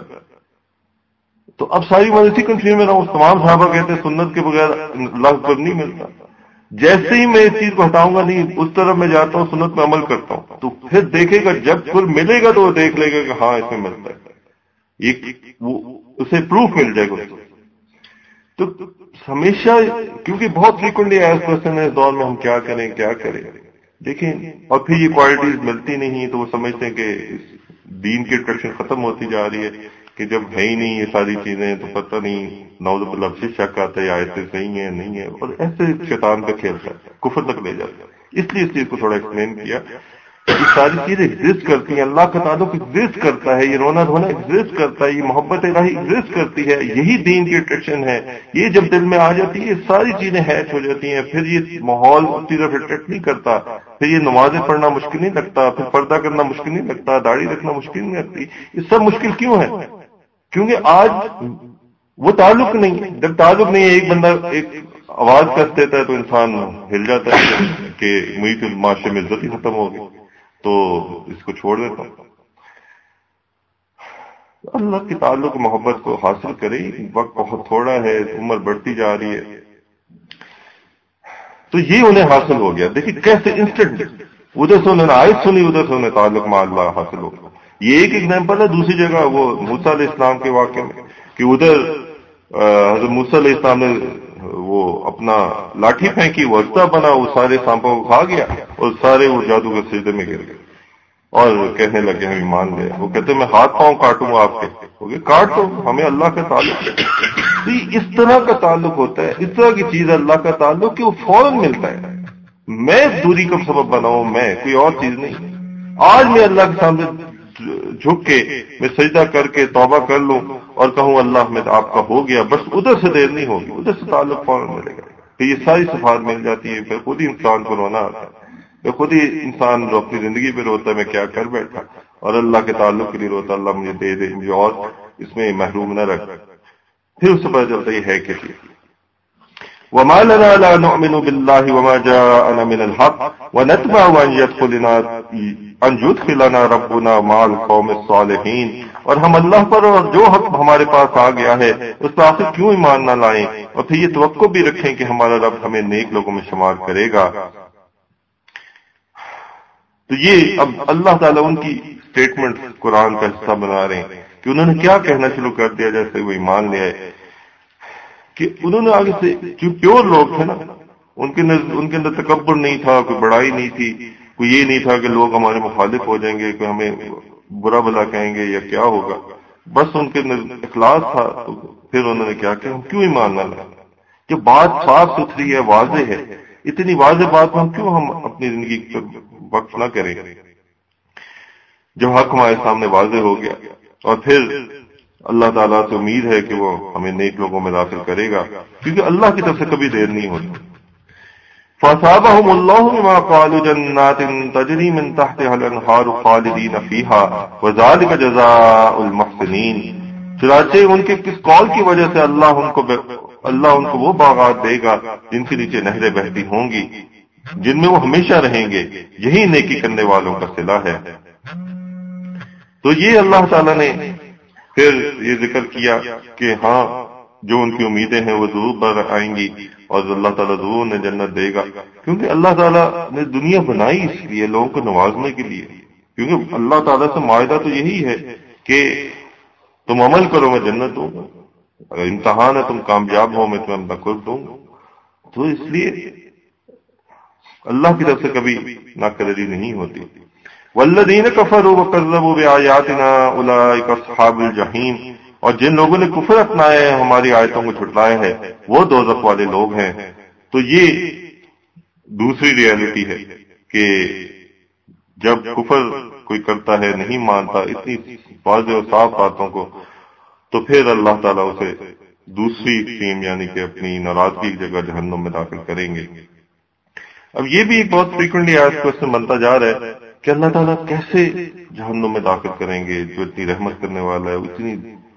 تو اب ساری بات اسی کنفیوژن میں رہا ہوں. تمام صحابہ کہتے ہیں سنت کے بغیر اللہ پر نہیں ملتا. جیسے ہی میں اس چیز کو ہٹاؤں گا، نہیں اس طرف میں جاتا ہوں، سنت میں عمل کرتا ہوں، تو پھر دیکھے گا جب پھر ملے گا تو وہ دیکھ لے گا کہ ہاں اس میں ملتا ہے، یہ اسے پروف مل جائے گا. تو ہمیشہ، کیونکہ بہت فریکوینٹلی ایز کوشچن ہے اس دور میں ہم کیا کریں کیا کریں، دیکھیں، اور پھر یہ کوالٹیز ملتی نہیں تو وہ سمجھتے ہیں کہ دین کی اٹریکشن ختم ہوتی جا رہی ہے، کہ جب ہے ہی نہیں یہ ساری چیزیں تو پتہ نہیں نعوذ باللہ سے شک آتا ہے آیتیں صحیح ہیں نہیں ہے، اور ایسے شیطان پہ کھیلتا ہے، کفر تک لے جاتا ہے. اس لیے اس چیز کو تھوڑا ایکسپلین کیا. یہ ساری چیزیں ایگزسٹ کرتی ہیں، اللہ کا تعلق ایگزسٹ کرتا ہے، یہ رونا دھونا ایگزسٹ کرتا ہے، یہ محبت الہی ایگزسٹ کرتی ہے، یہی دین کی اٹریکشن ہے. یہ جب دل میں آ جاتی ہے یہ ساری چیزیں ہیچ ہو جاتی ہیں، پھر یہ ماحول اپنی طرف اٹریکٹ نہیں کرتا، پھر یہ نمازیں پڑھنا مشکل نہیں لگتا، پھر پردہ کرنا مشکل نہیں لگتا، داڑھی رکھنا مشکل نہیں لگتی. یہ سب مشکل کیوں ہے؟ کیونکہ آج وہ تعلق نہیں ہے. جب تعلق نہیں ہے، ایک بندہ ایک آواز کر دیتا ہے تو انسان ہل جاتا ہے کہ مجھے تو معاشرے میں عزت ہی ختم ہوگی، تو اس کو چھوڑ دیتا ہوں. اللہ کے تعلق محبت کو حاصل کرے. وقت بہت تھوڑا ہے، عمر بڑھتی جا رہی ہے، تو یہ انہیں حاصل ہو گیا. دیکھیں کیسے انسٹنٹ، ادھر سے انہوں نے آیت سنی، ادھر سے انہیں تعلق مع اللہ حاصل ہو گیا. یہ ایک ایگزامپل ہے. دوسری جگہ وہ موسیٰ علیہ السلام کے واقعے میں کہ ادھر حضرت موسیٰ علیہ السلام نے وہ اپنا لاٹھی پھینکی، وہ اجزا بنا، وہ سارے سانپوں کو کھا گیا اور سارے وہ جادو کے سجدے میں گر گئے اور کہنے لگے ہم ایمان لے. وہ کہتے میں ہاتھ پاؤں کاٹوں گا آپ کے. ہو گئے کاٹ دو، ہمیں اللہ کا تعلق ہے. اس طرح کا تعلق ہوتا ہے، اس طرح کی چیز اللہ کا تعلق کہ وہ فوراً ملتا ہے. میں دوری کا سبب بناؤں، میں کوئی اور چیز نہیں. آج میں اللہ کے سامنے جھک کے میں سجدہ کر کے توبہ کر لوں اور کہوں اللہ میں آپ کا ہو گیا، بس ادھر سے دیر نہیں ہوگی، ادھر سے تعلق فوراً ملے گا. تو یہ ساری صفات مل جاتی ہے. پھر خود ہی انسان کو رونا آتا ہے، پھر خود ہی انسان جو اپنی زندگی پہ روتا ہے میں کیا کر بیٹھا، اور اللہ کے تعلق کے لیے روتا اللہ مجھے دے دے، مجھے اور اس میں محروم نہ رکھ. پھر اس سے پتہ چلتا یہ ہے کسی. وما لنا لا نؤمن بالله وما جاءنا من الحق ونتبع ان يدخلنا ان يدخلنا ربنا مع القوم الصالحين. اور ہم اللہ پر اور جو حق ہمارے پاس آ گیا ہے اس پر آخر کیوں ایمان نہ لائیں اور پھر یہ توقع بھی رکھیں کہ ہمارا رب ہمیں نیک لوگوں میں شمار کرے گا. تو یہ اب اللہ تعالیٰ ان کی اسٹیٹمنٹ قرآن کا حصہ بنا رہے ہیں کہ انہوں نے کیا کہنا شروع کر دیا جیسے وہ ایمان لے آئے، کہ انہوں نے آگے سے جو پیور لوگ تھے نا، ان کے ان کے اندر تکبر نہیں تھا، کوئی بڑائی نہیں تھی، کوئی یہ نہیں تھا کہ لوگ ہمارے مخالف ہو جائیں گے، کوئی ہمیں برا بھلا کہیں گے یا کیا ہوگا. بس ان کے اندر اخلاص تھا. تو پھر انہوں نے کیا کہ ہم کیوں ایمان نہ لائیں؟ جو بات صاف ستھری ہے، واضح ہے، اتنی واضح بات ہم کیوں ہم اپنی زندگی وقف نہ کریں جو حق ہمارے سامنے واضح ہو گیا. اور پھر اللہ تعالیٰ سے امید ہے کہ وہ ہمیں نیک لوگوں میں داخل کرے گا، کیونکہ اللہ کی طرف سے کبھی دیر نہیں ہوتی. فَأَصَابَهُمُ اللَّهُ بِمَا قَالُوا جَنَّاتٍ تَجْرِي مِن تَحْتِهَا الْأَنْهَارُ خَالِدِينَ فِيهَا وَذَلِكَ جَزَاءُ الْمُحْسِنِينَ. چنانچہ ان کے کس قول کی وجہ سے اللہ ان کو بے... اللہ ان کو وہ باغات دے گا جن کے نیچے نہریں بہتی ہوں گی، جن میں وہ ہمیشہ رہیں گے. یہی نیکی کرنے والوں کا صلہ ہے. تو یہ اللہ تعالیٰ نے پھر یہ ذکر کیا کہ ہاں جو ان کی امیدیں ہیں وہ ضرور بر آئیں گی اور اللہ تعالیٰ ضرور انہیں جنت دے گا. کیونکہ اللہ تعالیٰ نے دنیا بنائی اس لیے لوگوں کو نوازنے کے لیے. کیونکہ اللہ تعالیٰ سے معاہدہ تو یہی ہے کہ تم عمل کرو میں جنت دوں گا، اگر امتحان ہے تم کامیاب ہو میں تمہیں اپنا قرب دوں گا. تو اس لیے اللہ کی طرف سے کبھی ناقدری نہیں ہوتی. والذین کفروا وکذبوا بآیاتنا اولئک اصحاب الجحیم. اور جن لوگوں نے کفر اپنایا ہے، ہماری آیتوں کو جھٹلایا ہے، وہ دوزخ والے لوگ ہیں. تو یہ دوسری ریالٹی ہے کہ جب کفر کوئی کرتا ہے، نہیں مانتا اتنی واضح اور صاف باتوں کو، تو پھر اللہ تعالیٰ اسے دوسری ٹیم یعنی کہ اپنی ناراضگی کی جگہ جہنم میں داخل کریں گے. اب یہ بھی ایک بہت فریکوینٹلی آج کوشچن بنتا جا رہا ہے کہ اللہ تعالیٰ کیسے جہنم میں داخل کریں گے جو اتنی رحمت کرنے والا ہے، اتنی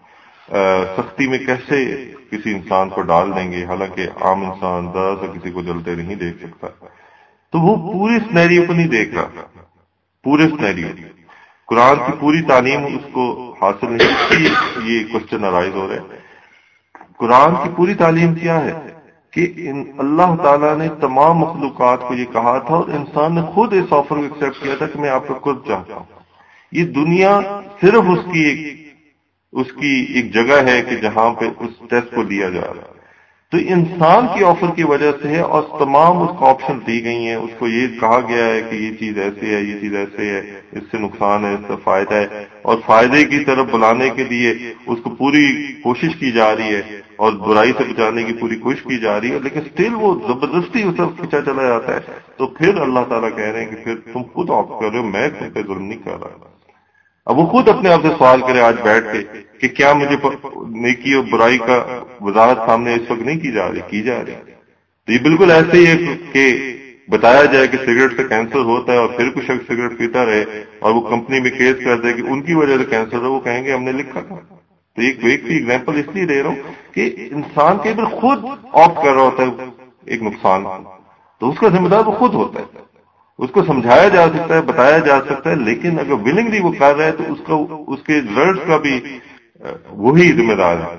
سختی میں کیسے کسی انسان کو ڈال دیں گے، حالانکہ عام انسان ذرا سے کسی کو جلتے نہیں دیکھ سکتا. تو وہ پوری سنیریو کو نہیں دیکھ رہا، پورے سنیریو قرآن کی پوری تعلیم اس کو حاصل نہیں. یہ کوشچن ارائز ہو رہے ہیں قرآن کی پوری تعلیم کیا ہے کہ اللہ تعالیٰ نے تمام مخلوقات کو یہ کہا تھا اور انسان نے خود اس آفر کو ایکسیپٹ کیا تھا کہ میں آپ کا قرب چاہتا ہوں. یہ دنیا صرف اس کی ایک اس کی ایک جگہ ہے کہ جہاں پہ اس ٹیسٹ کو لیا جا رہا ہے. تو انسان کی آفر کی وجہ سے ہے اور تمام اس کو آپشن دی گئی ہیں. اس کو یہ کہا گیا ہے کہ یہ چیز ایسے ہے، یہ چیز ایسے ہے، اس سے نقصان ہے، اس سے فائدہ ہے، اور فائدے کی طرف بلانے کے لیے اس کو پوری کوشش کی جا رہی ہے اور برائی سے بچانے کی پوری کوشش کی جا رہی ہے، لیکن اسٹل وہ زبردستی اس طرف کھینچا چلا جاتا ہے. تو پھر اللہ تعالیٰ کہہ رہے ہیں کہ پھر تم خود آف کر رہے ہو، میں تم پہ ظلم نہیں کر رہا. اب وہ خود اپنے آپ سے سوال کرے آج بیٹھ کے کہ کیا مجھے نیکی اور برائی کا وضاحت سامنے اس وقت نہیں کی جا رہی کی جا رہی تو یہ بالکل ایسے ہی ہے کہ بتایا جائے کہ سگریٹ سے کینسر ہوتا ہے اور پھر کچھ شخص سگریٹ پیتا رہے اور وہ کمپنی میں کیس کر دے کہ ان کی وجہ سے کینسر ہے، وہ کہیں گے ہم نے لکھا تھا. تو ایک ایک بھی ایگزامپل اس لیے دے رہا ہوں کہ انسان کے بل خود آپٹ کر رہا ہوتا ہے ایک نقصان، تو اس کا ذمہ دار وہ خود ہوتا ہے. اس کو سمجھایا جا سکتا ہے، بتایا جا سکتا ہے، لیکن اگر ولنگلی وہ کر رہا ہے تو اس کا اس کے رزلٹ کا بھی وہی ذمہ دار ہے.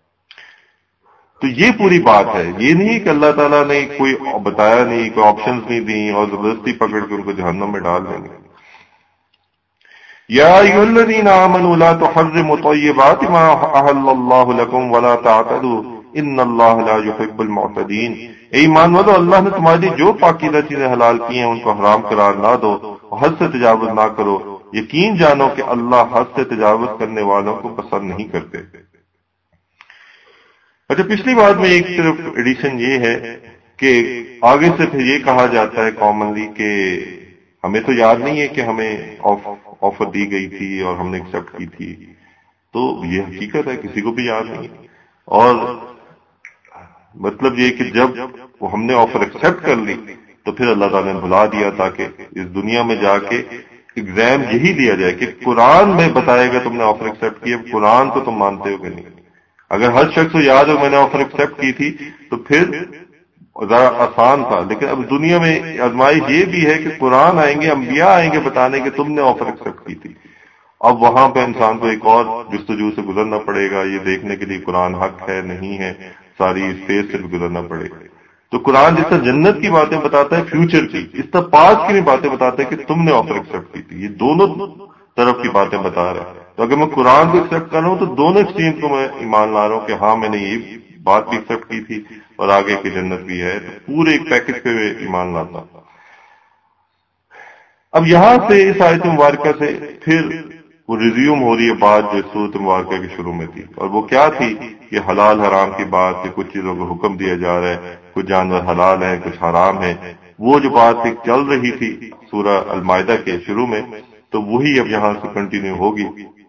تو یہ پوری بات ہے. یہ نہیں کہ اللہ تعالیٰ نے کوئی بتایا نہیں، کوئی آپشنز نہیں دی اور زبردستی پکڑ کے ان کو جہنم میں ڈال دیں گے. یا ایھا الذین آمنوا لا تحرموا طیبات ما احل اللہ لکم ولا تعتدوا ان اللہ لا يحب المعتدین. اے ایمان والو، اللہ نے تمہارے لیے جو پاکیزہ چیزیں حلال کی ہیں ان کو حرام قرار نہ دو اور حد سے تجاوز نہ کرو. یقین جانو کہ اللہ حد سے تجاوز کرنے والوں کو پسند نہیں کرتے. اچھا، پچھلی بات میں ایک صرف ایڈیشن یہ ہے کہ آگے سے پھر یہ کہا جاتا ہے کامنلی کہ ہمیں تو یاد نہیں ہے کہ ہمیں آفر دی گئی تھی اور ہم نے ایکسپٹ کی تھی. تو یہ حقیقت ہے، کسی کو بھی یاد نہیں. اور مطلب یہ کہ جب وہ ہم نے آفر ایکسپٹ کر لی تو پھر اللہ تعالیٰ نے بلا دیا تاکہ اس دنیا میں جا کے ایگزام یہی دیا جائے کہ قرآن میں بتائے گا تم نے آفر ایکسپٹ کی، قرآن کو تم مانتے ہو کہ نہیں. اگر ہر شخص کو یاد ہو میں نے آفر ایکسپٹ کی تھی تو پھر ذرا آسان تھا. لیکن اب دنیا میں آزمائش یہ بھی ہے کہ قرآن آئیں گے، انبیاء آئیں گے بتانے کہ تم نے آفر ایکسپٹ کی تھی. اب وہاں پہ انسان کو ایک اور جستجو سے گزرنا پڑے گا، یہ دیکھنے کے لیے قرآن حق ہے نہیں ہے، ساری اس فیز سے بھی گزرنا پڑے گا. تو قرآن جس طرح جنت کی باتیں بتاتا ہے فیوچر کی، اس طرح پاسٹ کی بھی باتیں بتاتا ہے کہ تم نے آفر ایکسپٹ کی تھی. یہ دونوں طرف کی باتیں بتا رہے ہیں. تو اگر میں قرآن کو ایکسپٹ کر رہا ہوں تو دونوں ایکسٹریم کو میں ایمان لا رہا ہوں کہ ہاں میں نے یہ بات بھی ایکسپٹ کی تھی اور آگے کی جنت بھی ہے. تو پورے ایک پیکج پہ میں ایمان لاتا ہوں. اب یہاں سے اس آیت مبارکہ سے پھر وہ ریزیوم ہو رہی ہے بات جو سورۃ مبارکہ کے شروع میں تھی، اور وہ کیا تھی؟ یہ حلال حرام کی بات کہ کچھ چیزوں کو حکم دیا جا رہا ہے، کچھ جانور حلال ہیں کچھ حرام ہیں. وہ جو بات چل رہی تھی سورہ المائدہ کے شروع میں، تو وہی اب یہاں سے کنٹینیو ہوگی.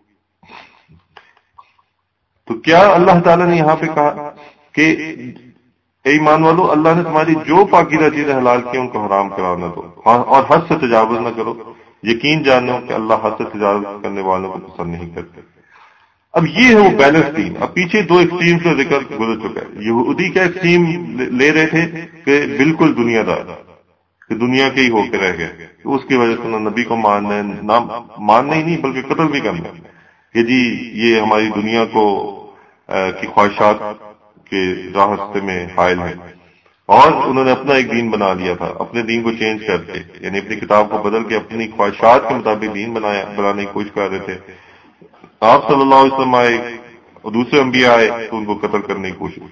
تو کیا اللہ تعالیٰ نے یہاں پہ کہا کہ اے ایمان والو، اللہ نے تمہاری جو پاکیزہ چیزیں حلال کی ان کو حرام قرار نہ دو اور حد سے تجاوز نہ کرو. یقین جانو کہ اللہ حد سے تجاوز کرنے والوں کو پسند نہیں کرتے. اب یہ ہے وہ بیلنس تین. اب پیچھے دو ایکسٹریم کا ذکر گزر چکا ہے. یہودی کا ایکسٹریم لے رہے تھے کہ بالکل دنیا دار، کہ دنیا کے ہی ہو کے رہ گئے، اس کی وجہ سے نہ نبی کو ماننا ہے، نہ ماننا ہی نہیں بلکہ قتل بھی کرنا ہے کہ جی یہ ہماری دنیا کو کی خواہشات کے راستے میں حائل ہیں. اور انہوں نے اپنا ایک دین بنا لیا تھا، اپنے دین کو چینج کر کے، یعنی اپنی کتاب کو بدل کے اپنی خواہشات کے مطابق دین بنایا بنانے کی کوشش کر رہے تھے. آپ صلی اللہ علیہ وسلم آئے اور دوسرے انبیاء آئے تو ان کو قتل کرنے کی کوشش.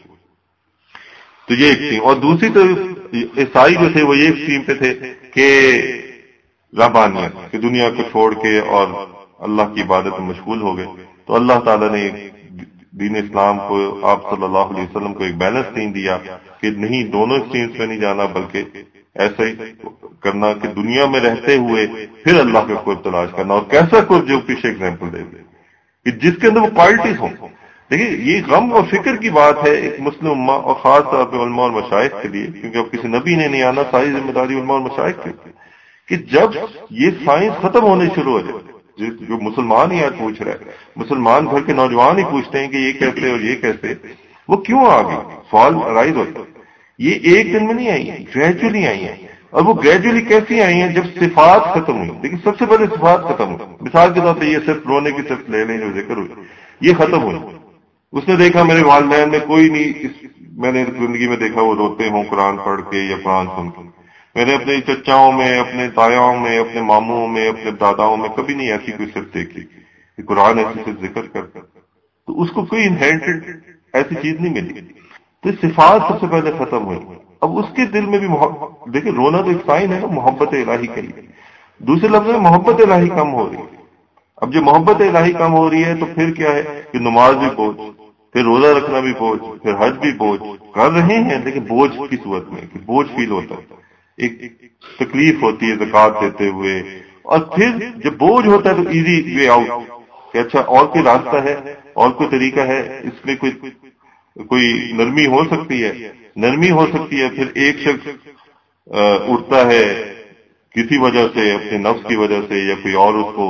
تو یہ ایک تھی. اور دوسری طرف عیسائی جو تھے وہ یہ ایکسٹریم پہ تھے کہ رہبانیت، کہ دنیا کو چھوڑ کے اور اللہ کی عبادت میں مشغول ہو گئے. تو اللہ تعالیٰ نے دین اسلام کو، آپ صلی اللہ علیہ وسلم کو ایک بیلنس دین دیا کہ نہیں دونوں ایکسٹریمز پہ نہیں جانا، بلکہ ایسا ہی کرنا کہ دنیا میں رہتے ہوئے پھر اللہ کا قرب تلاش کرنا. اور کیسا قرب؟ جو پیچھے ایگزامپل دے دیں کہ جس کے اندر وہ کوالٹیز ہوں. دیکھیے یہ غم اور فکر کی بات ہے ایک مسلم امہ، اور خاص طور پہ علماء اور مشائخ کے لیے، کیونکہ اب کسی نبی نے نہیں آنا، ساری ذمہ داری علماء اور مشائخ کی، کہ جب یہ سائنس ختم ہونے شروع ہو جائے. جو مسلمان ہی آج پوچھ رہا ہے، مسلمان گھر کے نوجوان ہی پوچھتے ہیں کہ یہ کیسے اور یہ کیسے، وہ کیوں آ گئی؟ سوال رائز ہوتا ہے. یہ ایک دن میں نہیں آئی ہیں، گریجولی آئی ہیں. اور وہ گریجولی کیسی آئی ہیں؟ جب صفات ختم ہوئی. لیکن سب سے پہلے صفات ختم ہوئی. مثال کے طور پہ یہ صرف رونے کی صرف لے لیں جو ذکر ہوئی، یہ ختم ہوئی. اس نے دیکھا میرے والدین میں کوئی نہیں، میں نے زندگی میں دیکھا وہ روتے ہوں قرآن پڑھ کے یا قرآن سن کے. میں نے اپنے چچاؤں میں، اپنے تایاؤں میں، اپنے ماموں میں، اپنے داداؤں میں کبھی نہیں ایسی کوئی صرف دیکھی کہ قرآن ایسی صرف ذکر کرتا. تو اس کو کوئی انہیریٹڈ ایسی چیز نہیں ملی. تو صفات سب سے پہلے ختم ہوئی. اب اس کے دل میں بھی محبت، دیکھیں رونا تو ایک سائن ہے نا محبت الہی کے لیے. دوسرے لفظ میں محبت الہی کم ہو رہی ہے. اب جو محبت الہی کم ہو رہی ہے تو پھر کیا ہے کہ نماز بھی بوجھ، پھر روزہ رکھنا بھی بوجھ، پھر حج بھی بوجھ. کر رہے ہیں لیکن بوجھ کی صورت میں کہ بوجھ فیل ہوتا ہے، ایک تکلیف ہوتی ہے زکوٰۃ دیتے ہوئے. اور پھر جب بوجھ ہوتا ہے تو ایزی وے آؤٹ کہ اچھا اور کوئی راستہ ہے، اور کوئی طریقہ ہے، اس میں کوئی کوئی نرمی ہو سکتی ہے، نرمی ہو سکتی ہے. پھر ایک شخص اٹھتا ہے کسی وجہ سے، اپنے نفس کی وجہ سے، یا کوئی اور اس کو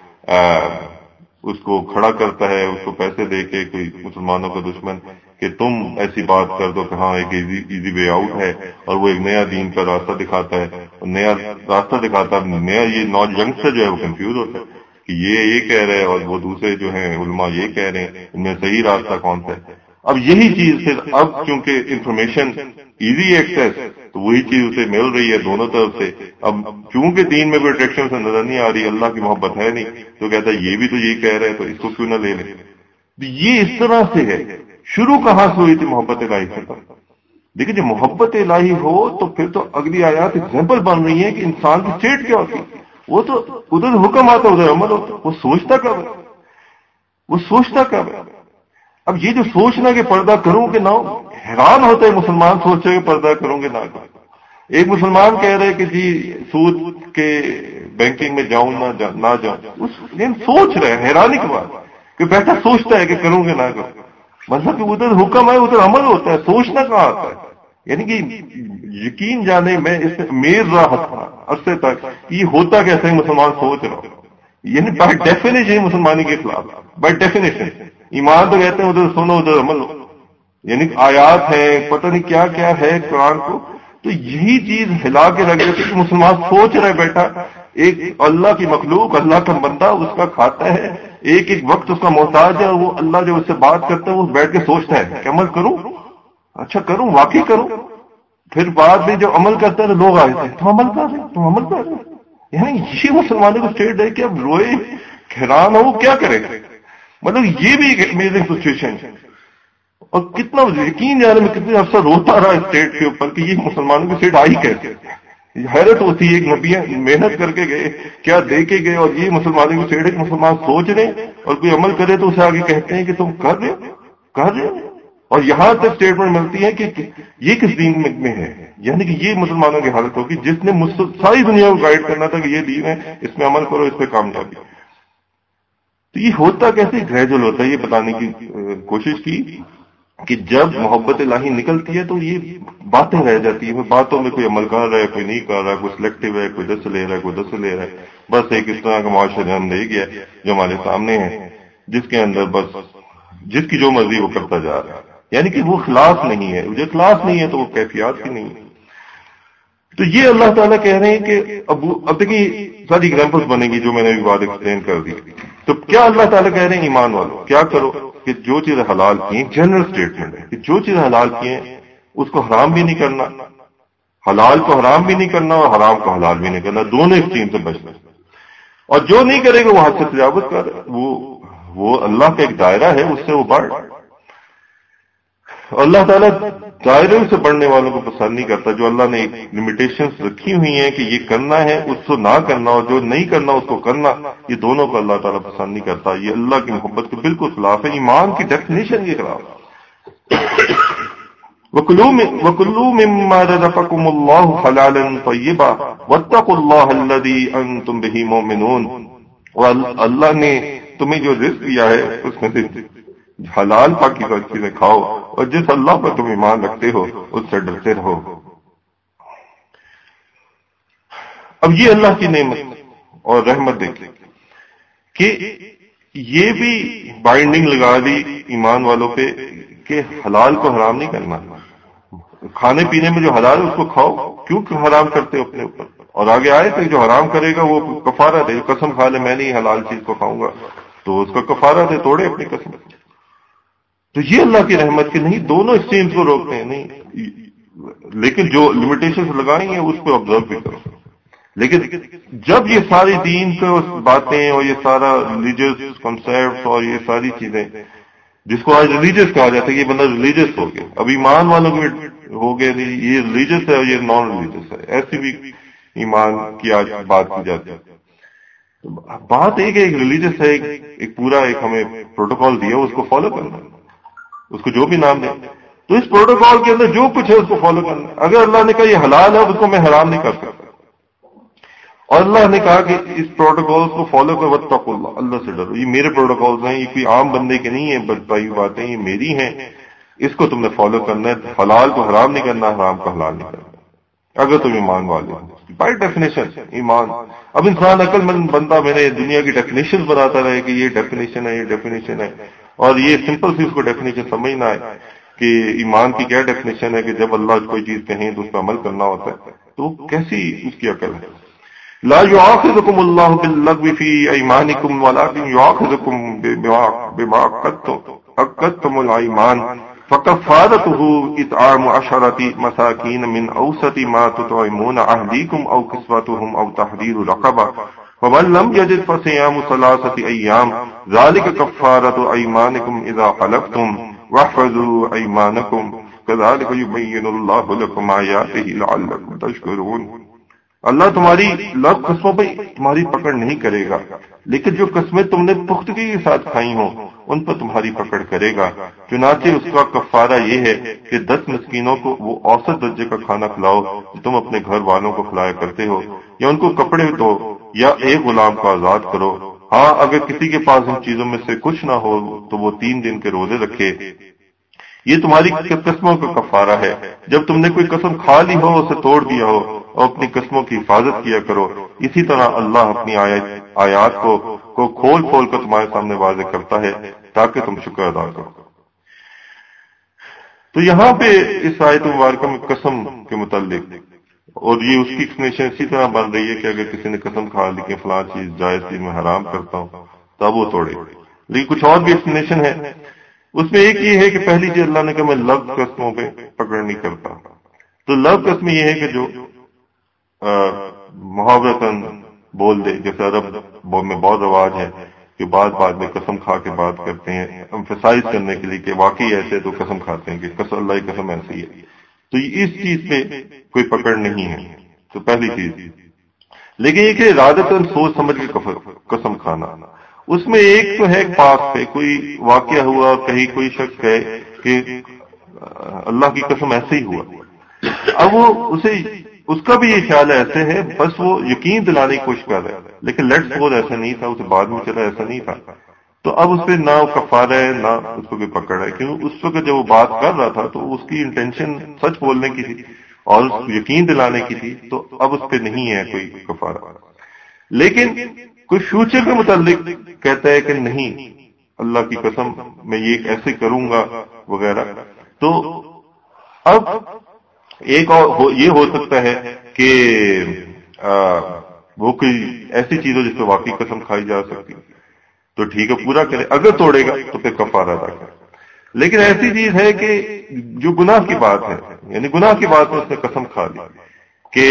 اس کو کھڑا کرتا ہے، اس کو پیسے دے کے، کوئی مسلمانوں کا دشمن، کہ تم ایسی بات کر دو کہ ہاں ایک ایزی وے آؤٹ ہے، اور وہ ایک نیا دین کا راستہ دکھاتا ہے. اور نیا راستہ دکھاتا ہے نیا، یہ نو ینگسٹر جو ہے وہ کنفیوز ہوتا ہے کہ یہ یہ کہہ رہے ہیں اور وہ دوسرے جو ہیں علماء یہ کہہ رہے ہیں، ان میں صحیح راستہ کون سا ہے. اب یہی چیز پھر اب چونکہ انفارمیشن ایزی ایکسیس تو وہی چیز اسے مل رہی ہے دونوں طرف سے. اب چونکہ دین میں کوئی اٹریکشن سے نظر نہیں آ رہی, اللہ کی محبت ہے نہیں, تو کہتا ہے یہ بھی تو یہی کہہ رہے ہیں تو اس کو کیوں نہ لے لیں. یہ اس طرح سے ہے. شروع کہاں سے ہوئی تھی محبت الہی سے؟ لیکن جب محبت الہی ہو تو پھر تو اگلی آیات ایگزامپل بن رہی ہے کہ انسان کی اسٹیٹ کیا ہوتی ہے. وہ تو ادھر حکم آتا ادھر عمل ہوتا, وہ سوچتا کب ہے, وہ سوچتا کب ہے. اب یہ جو سوچنا کہ پردہ کروں کہ نہ, حیران ہوتا ہے مسلمان سوچے کہ پردہ کروں گے نہ کروں. ایک مسلمان کہہ رہے کہ جی سود کے بینکنگ میں جاؤں نہ جا, نہ جاؤں, اس سوچ رہے ہیں, حیرانی کی بات کہ بیٹھا سوچتا ہے کہ کروں گے نہ کروں. مطلب کہ ادھر حکم ہے ادھر عمل ہوتا ہے, سوچنا کہاں آتا ہے. یعنی کہ یقین جانے میں اس امیر رہا تھا عرصے تک یہ ہوتا کیسے ہے مسلمان سوچ رہا ہوں. یعنی بائی ڈیفینیشن مسلمانی کے خلاف, بائی ڈیفینیشن. ایمان تو کہتے ہیں ادھر سنو ادھر عمل ہو, یعنی آیات ہیں پتہ نہیں کیا کیا ہے قرآن کو, تو یہی چیز ہلا کے رکھ دیتی کہ مسلمان سوچ رہے بیٹھا ایک اللہ کی مخلوق, اللہ کا بندہ اس کا کھاتا ہے, ایک ایک وقت اس کا محتاج ہے, اور وہ اللہ جو اس سے بات کرتا ہے وہ بیٹھ کے سوچتا ہے کہ عمل کروں, اچھا کروں, واقعی کروں. پھر بعد میں جو عمل کرتا ہے تو لوگ آئے تھے تو عمل کر رہے تو عمل کر رہے. یعنی یہ مسلمانوں کو اسٹیٹ ہے کہ اب روئے حیران ہو کیا کرے. مطلب یہ بھی ایک امیزنگ سچویشن ہے, اور کتنا یقین جانے میں کتنے عرصہ روتا رہا اسٹیٹ کے اوپر کہ یہ مسلمانوں کی اسٹیٹ آئی کیسے. حیرت ہوتی ہے, ایک نبی محنت کر کے گئے, کیا دے کے گئے, اور یہ مسلمانوں کی اسٹیٹ ہے کہ مسلمان سوچ رہے ہیں اور کوئی عمل کرے تو اسے آگے کہتے ہیں کہ تم کر رہے ہو کر رہے ہو. اور یہاں تک اسٹیٹمنٹ ملتی ہے کہ یہ کس دین میں ہے. یعنی کہ یہ مسلمانوں کی حالت ہوگی جس نے ساری دنیا کو گائیڈ کرنا تھا کہ یہ دین ہے, اس میں عمل کرو, اس پہ کامیابی. تو یہ ہوتا کیسے گریجول ہوتا ہے, یہ بتانے کی کوشش کی کہ جب محبت الہی نکلتی ہے تو یہ باتیں رہ جاتی ہیں. باتوں میں کوئی عمل کر رہا ہے, کوئی نہیں کر رہا, کوئی سلیکٹو ہے, کوئی دس لے رہا ہے, کوئی دس لے رہا ہے. بس ایک اس طرح کا معاشرہ ہم لے گیا جو ہمارے سامنے ہے, جس کے اندر بس جس کی جو مرضی وہ کرتا جا رہا ہے. یعنی کہ وہ خلاف نہیں ہے, جو خلاف نہیں ہے تو وہ کیفیات کی نہیں ہے. تو یہ اللہ تعالیٰ کہہ رہے ہیں کہ اب اب دیکھیے ساری ایگزامپلس بنے گی جو میں نے ابھی بات ایکسپلین کر دی. تو کیا اللہ تعالیٰ کہہ رہے ہیں ایمان والوں کیا کرو کہ جو چیزیں حلال کی ہیں, جنرل اسٹیٹمنٹ ہے کہ جو چیزیں حلال کی ہیں اس کو حرام بھی نہیں کرنا, حلال کو حرام بھی نہیں کرنا, اور حرام کو حلال بھی نہیں کرنا, دونوں ایکسٹریم سے بچنا. اور جو نہیں کرے گا وہ حد سے تجاوز کر, وہ وہ اللہ کا ایک دائرہ ہے, اس سے وہ بڑھ. اللہ تعالیٰ دائرے سے بڑھنے والوں کو پسند نہیں کرتا. جو اللہ نے ایک لمیٹیشنز رکھی ہوئی ہیں کہ یہ کرنا ہے اس کو نہ کرنا, اور جو نہیں کرنا اس کو کرنا, یہ دونوں کو اللہ تعالیٰ پسند نہیں کرتا. یہ اللہ کی محبت کے بالکل خلاف ہے, ایمان کی ڈیفینیشن کے خلاف. وَكُلُوا مِمَّا رَزَقَكُمُ اللَّهُ حَلَالًا طَيِّبًا وَاتَّقُوا اللَّهَ الَّذِي أَنتُم بِهِ مُؤْمِنُونَ. اور اللہ نے تمہیں جو رزق دیا ہے اس میں سے حلال پاکیزہ چیزیں کھاؤ, اور جس اللہ پر تم ایمان رکھتے ہو اس سے ڈرتے رہو. اب یہ اللہ کی نعمت اور رحمت دیکھیں کہ یہ بھی بائنڈنگ لگا دی ایمان والوں پہ کہ حلال کو حرام نہیں کرنا. کھانے پینے میں جو حلال ہے اس کو کھاؤ, کیوں حرام کرتے ہو اپنے اوپر. اور آگے آئے کہ جو حرام کرے گا وہ کفارہ دے, قسم کھا لے میں نہیں حلال چیز کو کھاؤں گا تو اس کا کفارہ دے, توڑے اپنی قسم. تو یہ اللہ کی رحمت کے نہیں, دونوں ایکسٹریمز کو روکتے ہیں نہیں, لیکن جو لمیٹیشنز لگائی ہیں اس کو آبزرو بھی کرو. لیکن جب یہ ساری دین کے باتیں اور یہ سارا ریلیجیس کنسیپٹس اور یہ ساری چیزیں جس کو آج ریلیجیس کہا جاتا ہے, یہ بندہ ریلیجیس ہو گیا, اب ایمان والوں میں ہو گئے یہ ریلیجیس ہے اور یہ نان ریلیجیس ہے, ایسی بھی ایمان کی آج بات کی جاتی ہے. بات ایک ایک ریلیجیس ہے, ایک پورا ایک ہمیں پروٹوکال دیا اس کو فالو کرنا, اس کو جو بھی نام دیں. تو اس پروٹوکال کے اندر جو کچھ ہے اس کو فالو کرنا. اگر اللہ نے کہا یہ حلال ہے اس کو میں حرام نہیں کر سکتا, اور اللہ نے کہا کہ اس پروٹوکال کو فالو کر, واتقوا اللہ, اللہ سے ڈرو. یہ میرے پروٹوکالز ہیں, یہ کوئی عام بندے کے نہیں ہیں, بتائی باتیں یہ میری ہیں, اس کو تم نے فالو کرنا ہے. حلال کو حرام نہیں کرنا, حرام کو حلال نہیں کرنا, اگر تم ایمان والے ہو. بائی ڈیفینیشن ایمان. اب انسان عقل مند بندہ میں نے دنیا کی ڈیفینیشن بناتا رہے کہ یہ ڈیفینیشن ہے, یہ ڈیفینیشن ہے, اور یہ سمپل سی اس کو ڈیفینیشن سمجھنا ہے کہ ایمان کی کیا ڈیفینیشن ہے کہ جب اللہ کوئی چیز کہیں تو اس پہ عمل کرنا ہوتا ہے. تو کیسی اس کی عقل ہے. لا يؤاخذكم الله باللغو في ايمانكم ولكن يؤاخذكم بما عقدتم الايمان فکفارتہ اطعام عشرۃ مساکین من اوسط ما تطعمون اہلیکم او کسوتہم او تحریر رقبہ فمن لم یجد فصیام ثلاثۃ ایام ذلک کفارۃ ایمانکم اذا حلفتم واحفظوا ایمانکم کذلک یبین اللہ لکم آیاتہ لعلکم تشکرون۔ اللہ تمہاری لب قسموں پہ تمہاری پکڑ نہیں کرے گا، لیکن جو قسمیں تم نے پختگی کے ساتھ کھائی ہوں ان پر تمہاری پکڑ کرے گا۔ چنانچہ اس کا کفارہ یہ ہے کہ دس مسکینوں کو وہ اوسط درجے کا کھانا کھلاؤ جو تم اپنے گھر والوں کو کھلایا کرتے ہو، یا ان کو کپڑے دو یا ایک غلام کو آزاد کرو۔ ہاں اگر کسی کے پاس ان چیزوں میں سے کچھ نہ ہو تو وہ تین دن کے روزے رکھے۔ یہ تمہاری قسموں کا کفارہ ہے۔ جب تم نے کوئی قسم کھا لی ہو اسے توڑ دیا ہو اور اپنی قسموں کی حفاظت کیا کرو۔ اسی طرح اللہ اپنی آیات کو کو کھول کھول کر تمہارے سامنے واضح کرتا ہے تاکہ تم شکر ادا کرو۔ تو یہاں پہ اس آیت مبارکہ میں قسم کے متعلق، اور یہ اس کی ایکسپلینیشن اسی طرح بن رہی ہے کہ اگر کسی نے قسم کھا لی کہ فلاں چیز جائز چیز میں حرام کرتا ہوں تب وہ توڑے، لیکن کچھ اور بھی ایکسپلینیشن ہے۔ اس میں ایک یہ ہے کہ پہلی چیز اللہ نے کہا میں لفظ قسموں پہ پکڑ نہیں کرتا، تو لفظ قسم یہ ہے کہ جو محاورتاً بول دے، جیسے عرب میں بہت رواج ہے کہ بعض بعض میں قسم کھا کے بات کرتے ہیں ایمفیسائز کرنے کے لیے کہ واقعی ایسے تو قسم کھاتے ہیں کہ قسم اللہ کی قسم ایسی ہے، تو اس چیز پہ کوئی پکڑ نہیں ہے۔ تو پہلی چیز، لیکن یہ کہ ارادتاً سوچ سمجھ کے قسم کھانا، اس میں ایک تو ہے پاس پہ کوئی واقعہ ہوا، کہیں کوئی شخص ہے کہ اللہ کی قسم ایسے ہی ہوا، اب وہ اسے اس کا بھی یہ خیال ایسے ہے، بس وہ یقین دلانے کی کوشش کر رہا ہے، لیکن لیٹ سپوز ایسا نہیں تھا، اسے بعد میں چلا ایسا نہیں تھا، تو اب اس پہ نہ کفارہ ہے نہ اس کو کوئی پکڑ ہے، کیونکہ اس وقت جب وہ بات کر رہا تھا تو اس کی انٹینشن سچ بولنے کی تھی اور اس کو یقین دلانے کی تھی، تو اب اس پہ نہیں ہے کوئی کفارہ۔ لیکن کوئی فیوچر کے متعلق کہتا ہے کہ نہیں اللہ کی قسم میں یہ ایسے کروں گا وغیرہ، تو اب ایک اور ہو یہ ہو سکتا ہے کہ وہ کوئی ایسی چیز ہو جس پہ واقعی قسم کھائی جا سکتی، تو ٹھیک ہے پورا کرے، اگر توڑے گا تو پھر کفارہ ادا کرے۔ لیکن ایسی چیز ہے کہ جو گناہ کی بات ہے، یعنی گناہ کی بات میں اس نے قسم کھا لی کہ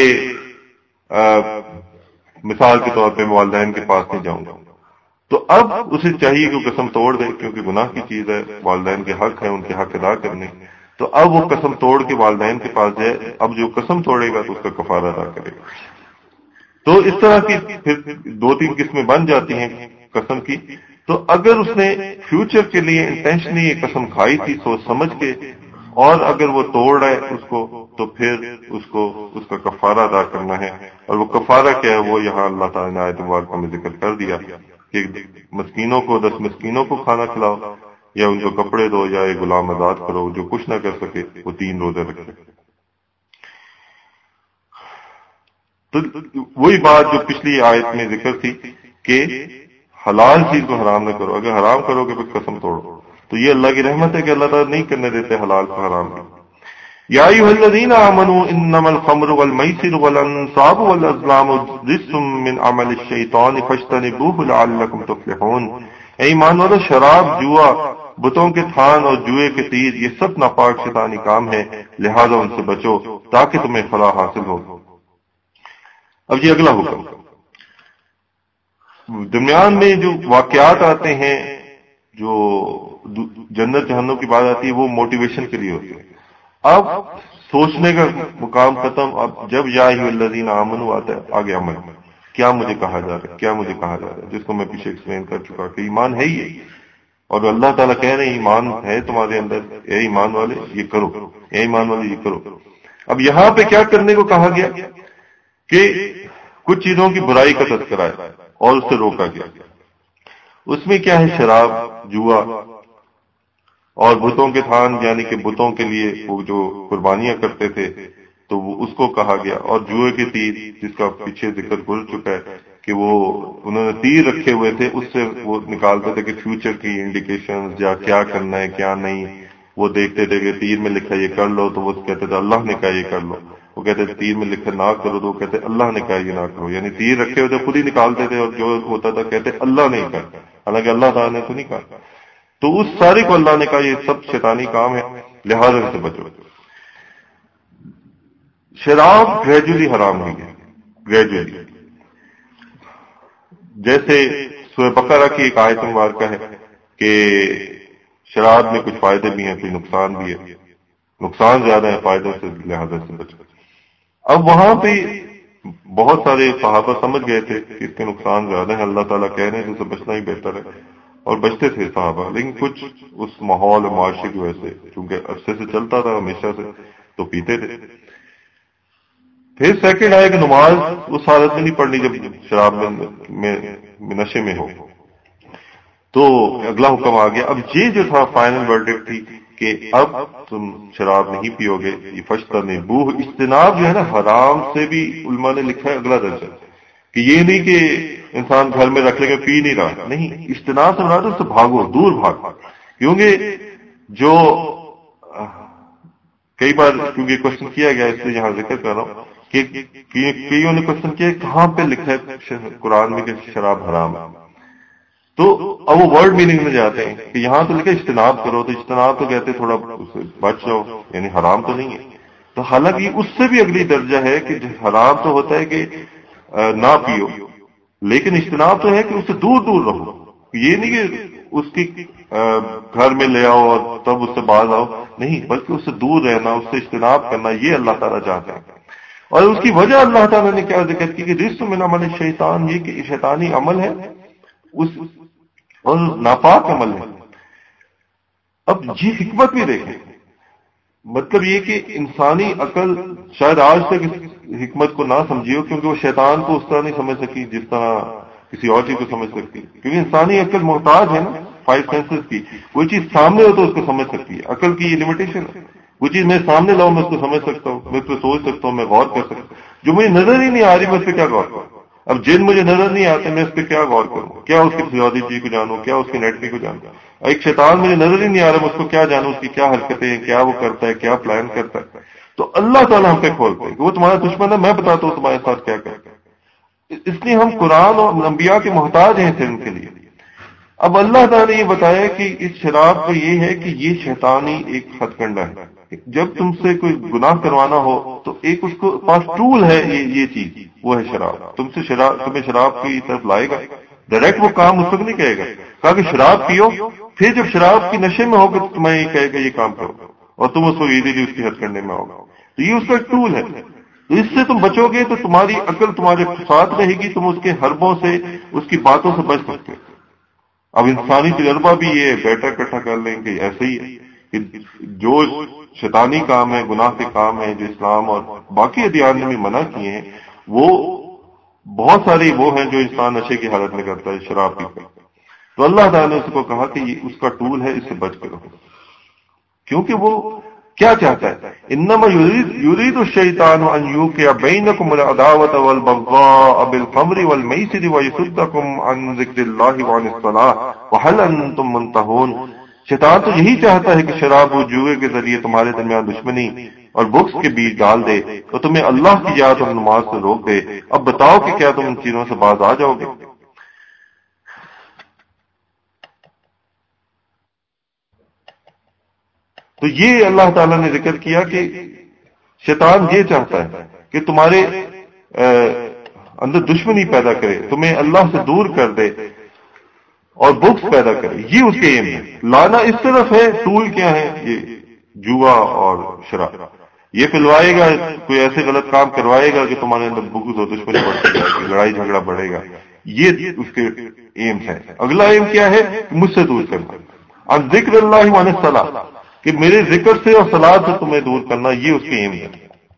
مثال کے طور پہ والدین کے پاس نہیں جاؤں گا، تو اب اسے چاہیے کہ وہ قسم توڑ دے، کیونکہ گناہ کی چیز ہے، والدین کے حق ہے ان کے حق ادا کرنے، تو اب وہ قسم توڑ کے والدین کے پاس جائے، اب جو قسم توڑے گا تو اس کا کفارہ ادا کرے گا۔ تو اس طرح کی پھر دو تین قسمیں بن جاتی ہیں قسم کی۔ تو اگر اس نے فیوچر کے لیے انٹینشنلی یہ قسم کھائی تھی سوچ سمجھ کے، اور اگر وہ توڑ رہا ہے اس کو، تو پھر اس کو اس کا کفارہ ادا کرنا ہے، اور وہ کفارہ کیا ہے وہ یہاں اللہ تعالیٰ نے آیت مبارکہ میں ذکر کر دیا کہ مسکینوں کو دس مسکینوں کو کھانا کھلاؤ، یا ان کو کپڑے دو، یا ایک غلام آزاد کرو، جو کچھ نہ کر سکے وہ تین روزے رکھے۔ تو وہی بات جو پچھلی آیت میں ذکر تھی کہ حلال چیز کو حرام نہ کرو، اگر حرام کرو گے پھر قسم توڑو، تو یہ اللہ کی رحمت ہے کہ اللہ تعالیٰ نہیں کرنے دیتے حلال کو حرام کی۔ یا ایھا الذین آمنوا انما الخمر والمیسر والانصاب والازلام رجس من عمل الشیطان فاجتنبوہ لعلکم تفلحون۔ اے ایمان والو، شراب، جوا، بتوں کے تھان اور جوئے کے تیر یہ سب ناپاک شیطانی کام ہے، لہذا ان سے بچو تاکہ تمہیں فلاح حاصل ہو۔ اب یہ اگلا حکم، درمیان میں جو واقعات آتے ہیں، جو جنت جہنم کی بات آتی ہے، وہ موٹیویشن کے لیے ہوتی ہے۔ اب سوچنے کا مقام ختم، اب جب یا ایھا الذین آمنوا آتا ہے آگے عمل، کیا مجھے کہا جا رہا ہے، کیا مجھے کہا جا رہا ہے، جس کو میں پیچھے ایکسپلین کر چکا کہ ایمان ہے ہی، اور اللہ تعالیٰ کہہ رہے ہیں ایمان ہے تمہارے اندر، اے ایمان والے یہ کرو، اے ایمان والے یہ کرو۔ اب یہاں پہ کیا کرنے کو کہا گیا کہ کچھ چیزوں کی برائی کا تذکرہ ہے اور اس سے روکا گیا۔ اس میں کیا ہے؟ شراب، جوا اور بتوں کے تھان، یعنی کہ بتوں کے لیے وہ جو قربانیاں کرتے تھے تو وہ اس کو کہا گیا، اور جوئے کے تیر جس کا پیچھے ذکر گزر چکا ہے کہ وہ انہوں نے تیر رکھے ہوئے تھے، اس سے وہ نکالتے تھے کہ فیوچر کی انڈیکیشن یا کیا کرنا ہے کیا نہیں، وہ دیکھتے تھے کہ تیر میں لکھا یہ کر لو تو وہ کہتے تھے اللہ نے کہا یہ کر لو، وہ کہتے تھے تیر میں لکھا نہ کرو تو وہ کہتے اللہ نے کہا یہ نہ کرو، یعنی تیر رکھے ہوئے تھے خود ہی نکالتے تھے، اور جو ہوتا تھا کہتے اللہ نے کہا، حالانکہ اللہ تعالیٰ نے تو نہیں کہا۔ تو اس سارے کو اللہ نے کہا یہ سب شیطانی کام ہے، لہذا سے بچو. شراب گریجولی حرام ہوئی ہے، گریجولی. جیسے سورہ بقرہ کی ایک آیت مبارکہ ہے کہ شراب میں کچھ فائدے بھی ہیں، کچھ نقصان بھی ہے، نقصان زیادہ ہے فائدوں سے، لہذا سے بچو. اب وہاں پہ بہت سارے صحابہ سمجھ گئے تھے کہ اس کے نقصان زیادہ ہیں، اللہ تعالیٰ کہہ رہے ہیں تو اسے بچنا ہی بہتر ہے، اور بچتے تھے صحابہ. لیکن کچھ اس ماحول اور معاشرے کی وجہ سے، چونکہ عرصے سے چلتا تھا ہمیشہ سے، تو پیتے تھے. پھر سیکنڈ آئے کہ نماز اس حالت میں نہیں پڑھنی جب شراب میں نشے میں ہو. تو اگلا حکم آ گیا. اب یہ جو تھا فائنل ورڈکٹ تھی کہ اب تم شراب نہیں پیو گے. یہ فجتنبوہ، اجتناب جو ہے نا حرام سے بھی علماء نے لکھا ہے اگلا درجہ، کہ یہ نہیں کہ انسان گھر میں رکھ لے کے پی نہیں رہا، نہیں، اجتناب سے مراد اس سے بھاگو، دور بھاگو. کیونکہ جو کئی بار کیونکہ کوشچن کیا گیا، اس لیے یہاں ذکر کر رہا ہوں کہ کئیوں نے کوشچن کیا کہاں پہ لکھا ہے قرآن میں کہ شراب حرام ہے. تو اب وہ ورڈ میننگ میں جاتے ہیں کہ یہاں تو لکھا اجتناب کرو، تو اجتناب تو کہتے تھوڑا بچ جاؤ، یعنی حرام تو نہیں ہے. تو حالانکہ اس سے بھی اگلی درجہ ہے کہ حرام تو ہوتا ہے کہ نہ پیو، لیکن اجتناب تو ہے کہ اس سے دور دور رہو. یہ نہیں کہ اس کی گھر میں لے آؤ اور تب اس سے باز آؤ، نہیں، بلکہ اس سے دور رہنا، اس سے اجتناب کرنا، یہ اللہ تعالیٰ چاہتے ہیں. اور اس کی وجہ اللہ تعالیٰ نے کیا ذکر کی کہ رجس من عمل الشیطان، یہ کہ شیطانی عمل ہے اس اور ناپاک عمل ہے. اب یہ حکمت بھی دیکھیں، مطلب یہ کہ انسانی عقل شاید آج تک اس حکمت کو نہ سمجھی ہو، کیونکہ وہ شیطان کو اس طرح نہیں سمجھ سکی جس طرح کسی اور چیز کو سمجھ سکتی. کیونکہ انسانی عقل محتاج ہے نا فائیو سینسز کی. کوئی چیز سامنے ہو تو اس کو سمجھ سکتی ہے، عقل کی یہ لمیٹیشن ہے. کوئی چیز میں سامنے لاؤں میں اس کو سمجھ سکتا ہوں، میں اس پہ سوچ سکتا ہوں، میں غور کر سکتا ہوں. جو مجھے نظر ہی نہیں آ رہی میں اس پہ کیا غور کروں؟ اب جن مجھے نظر نہیں آتے میں اس پہ کیا غور کروں؟ کیا اس کی فزیولوجی کو جانوں، کیا اس کی انیٹمی کو جانوں؟ ایک شیطان مجھے نظر ہی نہیں آ رہا میں اس کو کیا جانوں، اس کی کیا حرکتیں ہیں، کیا وہ کرتا ہے، کیا پلان کرتا ہے. تو اللہ تعالیٰ ہم پہ کھولتے ہیں کہ وہ تمہارا دشمن ہے، میں بتاتا ہوں تمہارے ساتھ کیا کرتا ہے. اس لیے ہم قرآن اور انبیاء کے محتاج ہیں ان کے لیے. اب اللہ تعالیٰ نے یہ بتایا کہ اس شراب کا یہ ہے کہ یہ شیطانی ایک ہتھ کنڈا ہے. جب تم سے کوئی گناہ کروانا ہو تو ایک اس کو پاس ٹول ہے، یہ یہ چیز وہ ہے شراب. تم سے شراب تمہیں شراب کی طرف لائے گا، ڈائریکٹ وہ کام اس وقت نہیں کہے گا. کہا کہ شراب پیو، پھر جب شراب کی نشے میں ہوگا تو تمہیں یہ کہے گا یہ کام کرو، اور تم اس کو ایزیلی اس کی ہتھ کنڈے میں ہوگا. تو یہ اس کا ٹول ہے. تو اس سے تم بچو گے تو تمہاری عقل تمہارے ساتھ رہے گی، تم اس کے حربوں سے، اس کی باتوں سے بچ سکتے. اب انسانی تجربہ بھی یہ بیٹا اکٹھا کر لیں کہ ایسے ہی ہے کہ جو شیطانی کام ہے، گناہ کے کام ہیں جو اسلام اور باقی ادیان نے بھی منع کیے ہیں، وہ بہت ساری وہ ہیں جو انسان نشے کی حالت میں کرتا ہے، شراب پی کر. تو اللہ تعالیٰ نے اس کو کہا کہ یہ اس کا ٹول ہے، اس سے بچ کر رہو. کیونکہ وہ کیا چاہتا ہے؟ انما یرید الشیطان ان یوقع بینکم العداوۃ والبغضاء بالخمر والمیسر ویصدکم عن ذکر اللہ وعن الصلاۃ وہل انتم منتہون. شیطان تو یہی چاہتا ہے کہ شراب و جوئے کے ذریعے تمہارے درمیان دشمنی اور بغض کے بیج ڈال دے، تو تمہیں اللہ کی یاد اور نماز سے روک دے. اب بتاؤ کہ کیا تم ان چیزوں سے باز آ جاؤ گے؟ تو یہ اللہ تعالیٰ نے ذکر کیا کہ شیطان یہ چاہتا ہے کہ تمہارے اندر دشمنی پیدا کرے، تمہیں اللہ سے دور کر دے اور بغض پیدا کرے. یہ اس کے ایم ہے. لانا اس طرف ہے، ٹول کیا ہے؟ یہ جوا اور شراب. یہ پلوائے گا، کوئی ایسے غلط کام کروائے گا کہ تمہارے اندر بغض اور دشمنی بڑھتی جائے گی، لڑائی جھگڑا بڑھے گا. یہ اس کے ایم ہے. اگلا ایم کیا ہے؟ مجھ سے دور کرنا. عن ذکر اللہ وعن الصلاۃ، کہ میرے ذکر سے اور صلاۃ سے تمہیں دور کرنا، یہ اس کے ایم ہے.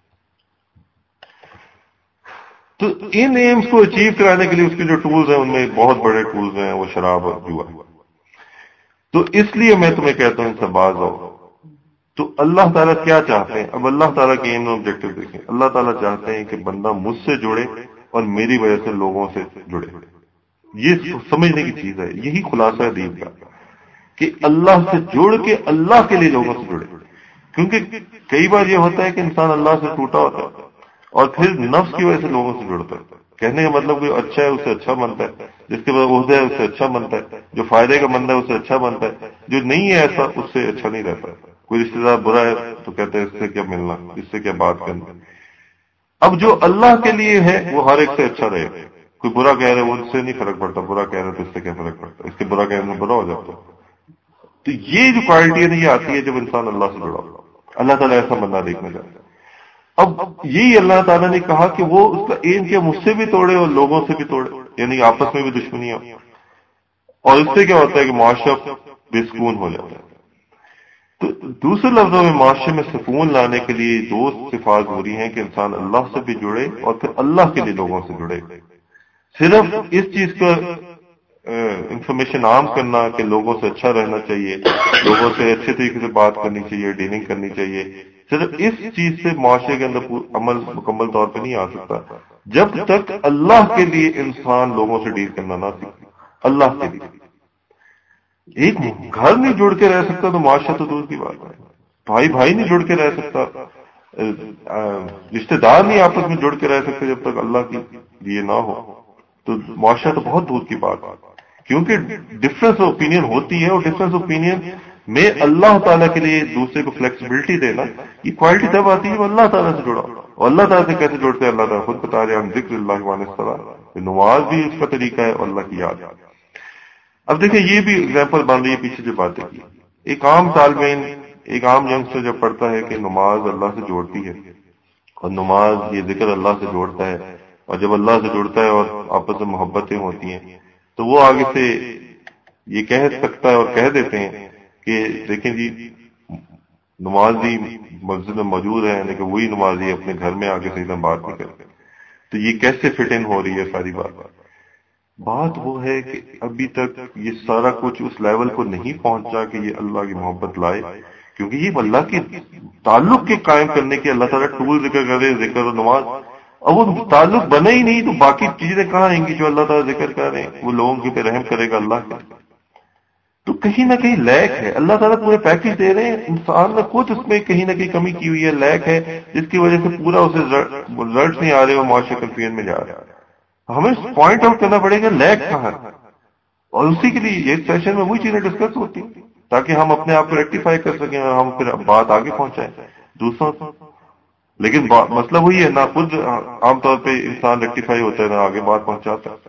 تو ان ایمز کو اچیو کرانے کے لیے اس کے جو ٹولز ہیں ان میں بہت بڑے ٹولز ہیں، وہ شراب اور جوا. تو اس لیے میں تمہیں کہتا ہوں ان سے باز آؤ. تو اللہ تعالیٰ کیا چاہتے ہیں؟ اب اللہ تعالیٰ کے ایم اور آبجیکٹو دیکھیں. اللہ تعالیٰ چاہتے ہیں کہ بندہ مجھ سے جڑے اور میری وجہ سے لوگوں سے جڑے. یہ سمجھنے کی چیز ہے. یہی خلاصہ ہے دین کا کہ اللہ سے جڑ کے اللہ کے لیے لوگوں سے جڑے. کیونکہ کئی بار یہ ہوتا ہے کہ انسان اللہ سے ٹوٹا ہوتا ہے اور پھر نفس کی وجہ سے لوگوں سے جڑتا ہے. کہنے کا مطلب کوئی اچھا ہے اس سے اچھا بنتا ہے، جس کے بعد عہدہ ہے اس سے اچھا بنتا ہے، جو فائدے کا بندہ ہے اس سے اچھا بنتا ہے، جو نہیں ہے ایسا اس سے اچھا نہیں رہتا. کوئی رشتے دار برا ہے تو کہتے ہیں اس سے کیا ملنا، اس سے کیا بات کرنا. اب جو اللہ کے لیے ہے وہ ہر ایک سے اچھا رہے. کوئی برا کہہ رہے وہ اس سے نہیں فرق پڑتا، برا کہہ رہے تو اس سے کیا فرق پڑتا، اس کے برا کہنے میں برا ہو جاتا. تو یہ جو کوالٹی ہے نا یہ آتی ہے جب انسان اللہ سے جڑا ہو. اللہ تعالیٰ ایسا بندہ دیکھنا چاہتا ہے. اب یہی اللہ تعالیٰ نے کہا کہ وہ اس کا ایم کیا مجھ سے بھی توڑے اور لوگوں سے بھی توڑے، یعنی آپس میں بھی دشمنیاں، اور اس سے کیا ہوتا ہے کہ معاشرہ بے سکون ہو جاتا ہے. تو دوسرے لفظوں میں معاشرے میں سکون لانے کے لیے دو صفات ضروری ہیں کہ انسان اللہ سے بھی جڑے اور پھر اللہ کے لیے لوگوں سے جڑے. صرف اس چیز کا انفارمیشن عام کرنا کہ لوگوں سے اچھا رہنا چاہیے، لوگوں سے اچھے طریقے سے بات کرنی چاہیے، ڈیلنگ کرنی چاہیے، صرف اس چیز سے معاشرے کے اندر عمل مکمل طور پہ نہیں آ سکتا جب تک اللہ کے لیے انسان لوگوں سے ڈیل کرنا نہ سیکھے. اللہ کے لیے ایک گھر نہیں جڑ کے رہ سکتا تو معاشرہ تو دور کی بات ہے. بھائی بھائی نہیں جڑ کے رہ سکتا، رشتے دار نہیں آپس میں جڑ کے رہ سکتے جب تک اللہ کے لیے نہ ہو، تو معاشرہ تو بہت دور کی بات ہے. کیونکہ ڈفرینس اوپینین ہوتی ہے، اور ڈفرینس اوپینین میں اللہ تعالیٰ کے لیے دوسرے کو فلیکسیبلٹی دینا، یہ کوالٹی تب آتی ہے جب اللہ تعالیٰ سے جڑا. اور اللہ تعالیٰ سے کیسے جوڑتے ہیں؟ اللہ تعالیٰ خود بتا رہے ہیں ہم ذکر اللہ وان الصلاۃ، نماز بھی اس کا طریقہ ہے اور اللہ کی یاد. اب دیکھیں یہ بھی ایگزامپل بن رہی ہے پیچھے جو باتیں کی. ایک عام طالب علم، ایک عام ینگسٹر جب پڑھتا ہے کہ نماز اللہ سے جوڑتی ہے اور نماز یہ ذکر اللہ سے جوڑتا ہے، اور جب اللہ سے جڑتا ہے اور آپس میں محبتیں ہوتی ہیں تو وہ آگے سے یہ کہہ سکتا ہے اور کہہ دیتے ہیں کہ دیکھیں جی نمازی مسجد میں موجود ہے لیکن وہی نمازی اپنے گھر میں آگے سے ایک دم بات نہیں کرتے. تو یہ کیسے فٹ ان ہو رہی ہے ساری بات؟ بات وہ ہے کہ ابھی تک یہ سارا کچھ اس لیول کو نہیں پہنچا کہ یہ اللہ کی محبت لائے، کیونکہ یہ اللہ کے تعلق کے قائم کرنے کے اللہ تعالیٰ ٹول ذکر کرے، ذکر و نماز. اب وہ تعلق بنا ہی نہیں تو باقی چیزیں کہاں آئیں گی جو اللہ تعالیٰ ذکر کر رہے ہیں؟ وہ لوگوں کے پہ رحم کرے گا اللہ کے، تو کہیں نہ کہیں لیک ہے. اللہ تعالیٰ پورے پیکج دے رہے ہیں، انسان نے خود اس میں کہیں نہ کہیں کمی کی ہوئی ہے، لیک ہے، جس کی وجہ سے پورا اسے رزلٹس نہیں آ رہے اور معاشرے کنفیوژن میں جا رہا ہے. ہمیں پوائنٹ آؤٹ کرنا پڑے گا لیک کہاں ہے، اور اسی کے لیے یہ سیشن میں وہی چیزیں ڈسکس ہوتی ہیں تاکہ ہم اپنے آپ کو ریکٹیفائی کر سکیں اور ہم پھر بات آگے پہنچائیں دوسروں کو. لیکن مسئلہ وہی ہے، نہ خود عام طور پہ انسان ریکٹیفائی ہوتا ہے نہ آگے بات پہنچاتا ہے.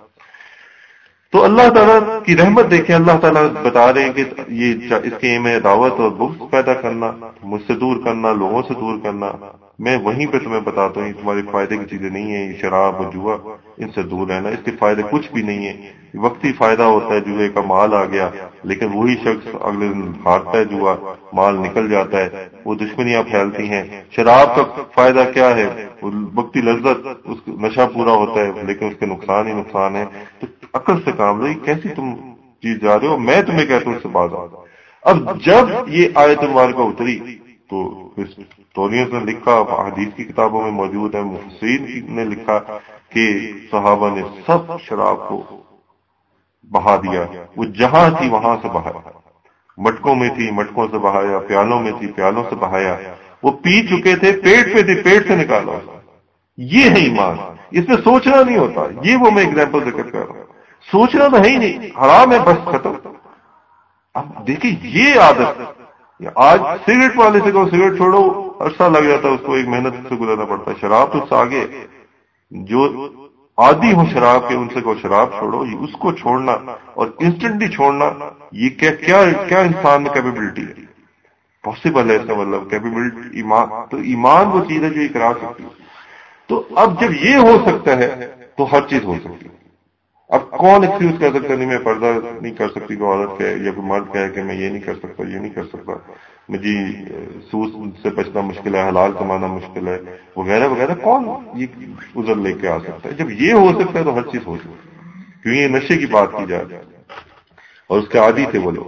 تو اللہ تعالیٰ کی رحمت دیکھیں، اللہ تعالیٰ بتا رہے ہیں کہ یہ اس کے ایم ہے دعوت اور بغض پیدا کرنا، مجھ سے دور کرنا، لوگوں سے دور کرنا. میں وہیں پہ تمہیں بتاتا ہوں یہ تمہارے فائدے کی چیزیں نہیں ہیں، یہ شراب اور جوا ان سے دور رہنا، اس کے فائدے کچھ بھی نہیں ہیں. وقتی فائدہ ہوتا ہے، جوئے کا مال آ گیا لیکن وہی شخص اگلے دن ہارتا ہے، جوا مال نکل جاتا ہے، وہ دشمنیاں پھیلتی ہیں. شراب کا فائدہ کیا ہے؟ وقتی لذت، اس نشہ پورا ہوتا ہے لیکن اس کے نقصان ہی نقصان ہے. تو عقل سے کام لو، کیسی تم چیز جا رہے ہو؟ میں تمہیں کہتا ہوں اس سے باز آؤ. اب جب یہ آیت مبارکہ اتری تو ہسٹورینز نے لکھا، حدیث کی کتابوں میں موجود ہے، مفسرین نے لکھا کہ صحابہ نے سب شراب کو بہا دیا. وہ جہاں تھی وہاں سے بہایا، مٹکوں میں تھی مٹکوں سے بہایا، پیالوں میں تھی پیالوں سے بہایا. وہ پی چکے تھے، پیٹ پہ تھے پیٹ سے نکالا. یہ ہے ایمان، اس میں سوچنا نہیں ہوتا. یہ وہ میں ایگزامپل ذکر کر رہا ہوں، سوچنا تو ہے ہی نہیں، حرام ہے بس ختم. اب دیکھیں یہ عادت، آج سگریٹ والے سے کہو سگریٹ چھوڑو، عرصہ لگ جاتا ہے اس کو، ایک محنت سے گزرنا پڑتا ہے. شراب تو اس سے آگے، جو عادی ہو شراب کے ان سے کہو شراب چھوڑو، اس کو چھوڑنا اور انسٹنٹلی چھوڑنا، یہ کیا کیا کیا انسان میں کیپیبلٹی ہے؟ پاسبل ہے اس کا مطلب کیپیبلٹی ایمان. تو ایمان وہ چیز ہے جو اقرا سکتی ہے. تو اب جب یہ ہو سکتا ہے تو ہر چیز ہو سکتی ہے. اب کون ایکسکیوز کر سکتا نہیں میں پردہ نہیں کر سکتی کوئی عورت کہے یا کوئی مرد کہے کہ میں یہ نہیں کر سکتا یہ نہیں کر سکتا، مجھے سود سے بچنا مشکل ہے، حلال کمانا مشکل ہے وغیرہ وغیرہ. کون یہ عذر لے کے آ سکتا ہے؟ جب یہ ہو سکتا ہے تو ہر چیز ہو سکتی ہے. کیوں یہ نشے کی بات کی جائے اور اس کے عادی تھے وہ لوگ،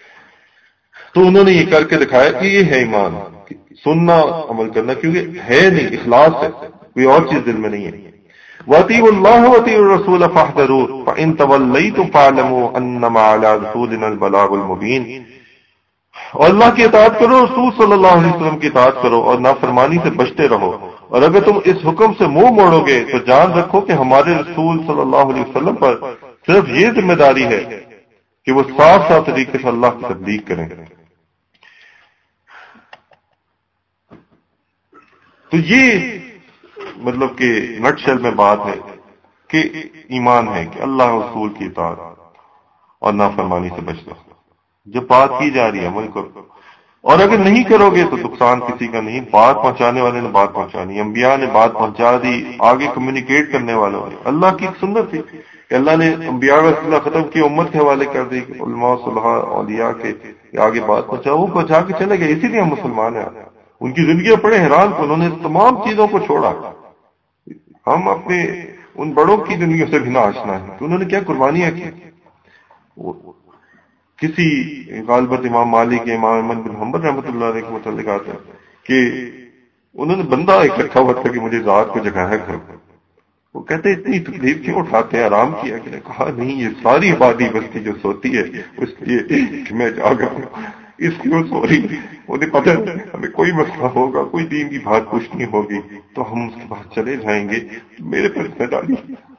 تو انہوں نے یہ کر کے دکھایا کہ یہ ہے ایمان، سننا عمل کرنا، کیونکہ ہے نہیں، اخلاص ہے، کوئی اور چیز دل میں نہیں ہے. وَأَطِيعُوا اللَّهَ وَأَطِيعُوا الرَّسُولَ فَاحْذَرُوا فَإِن تَوَلَّيْتُمْ فَاعْلَمُوا أَنَّمَا عَلَىٰ رَسُولِنَا الْبَلَاغُ الْمُبِينُ. اور اللہ کی اطاعت کرو، رسول صلی اللہ علیہ وسلم کی اطاعت کرو اور نافرمانی سے بچتے رہو. اور اگر تم اس حکم سے منہ موڑو گے تو جان رکھو کہ ہمارے رسول صلی اللہ علیہ وسلم پر صرف یہ ذمہ داری ہے کہ وہ صاف صاف طریقے سے اللہ کی تبلیغ کریں. تو یہ مطلب کہ نٹ شیل میں بات ہے کہ ایمان ہے کہ اللہ رسول کی اطاعت اور نافرمانی سے بچنا. جب بات کی جا رہی ہے عمل کرو، اور اگر نہیں کرو گے تو نقصان کسی کا نہیں. بات پہنچانے والے نے بات پہنچانی، انبیاء نے بات پہنچا دی، آگے کمیونیکیٹ کرنے والوں نے. اللہ کی ایک سنت تھی کہ اللہ نے انبیاء کا سلسلہ ختم کیا، امت کے حوالے کر دی کہ علماء صلحاء اولیاء کے آگے بات پہنچا، وہ پہنچا کے چلے گئے. اسی لیے ہم مسلمان ہیں. ان کی زندگیاں پڑے حیران کو، انہوں نے تمام چیزوں کو چھوڑا. ہم اپنے ان بڑوں کی زندگیوں سے بھی نہ آشنا ہے کہ انہوں نے کیا قربانیاں کی. کسی غالبت امام مالک کے امام احمد بن حنبل رحمۃ اللہ علیہ کے متعلق آتا ہے کہ انہوں نے بندہ اکٹھا ہوا تھا کہ مجھے رات کو جگایا کرو. وہ کہتے اتنی تکلیف کیوں اٹھاتے ہیں، آرام کیا کہ کہا نہیں، یہ ساری آبادی بستی جو سوتی ہے اس لیے کہ میں جاگا ہوں، اس لیے وہ سو رہی. انہیں پتہ ہمیں کوئی مسئلہ ہوگا، کوئی دین کی بات پوچھنی ہوگی تو ہم اس کے بعد چلے جائیں گے. میرے پر ذمہ داری.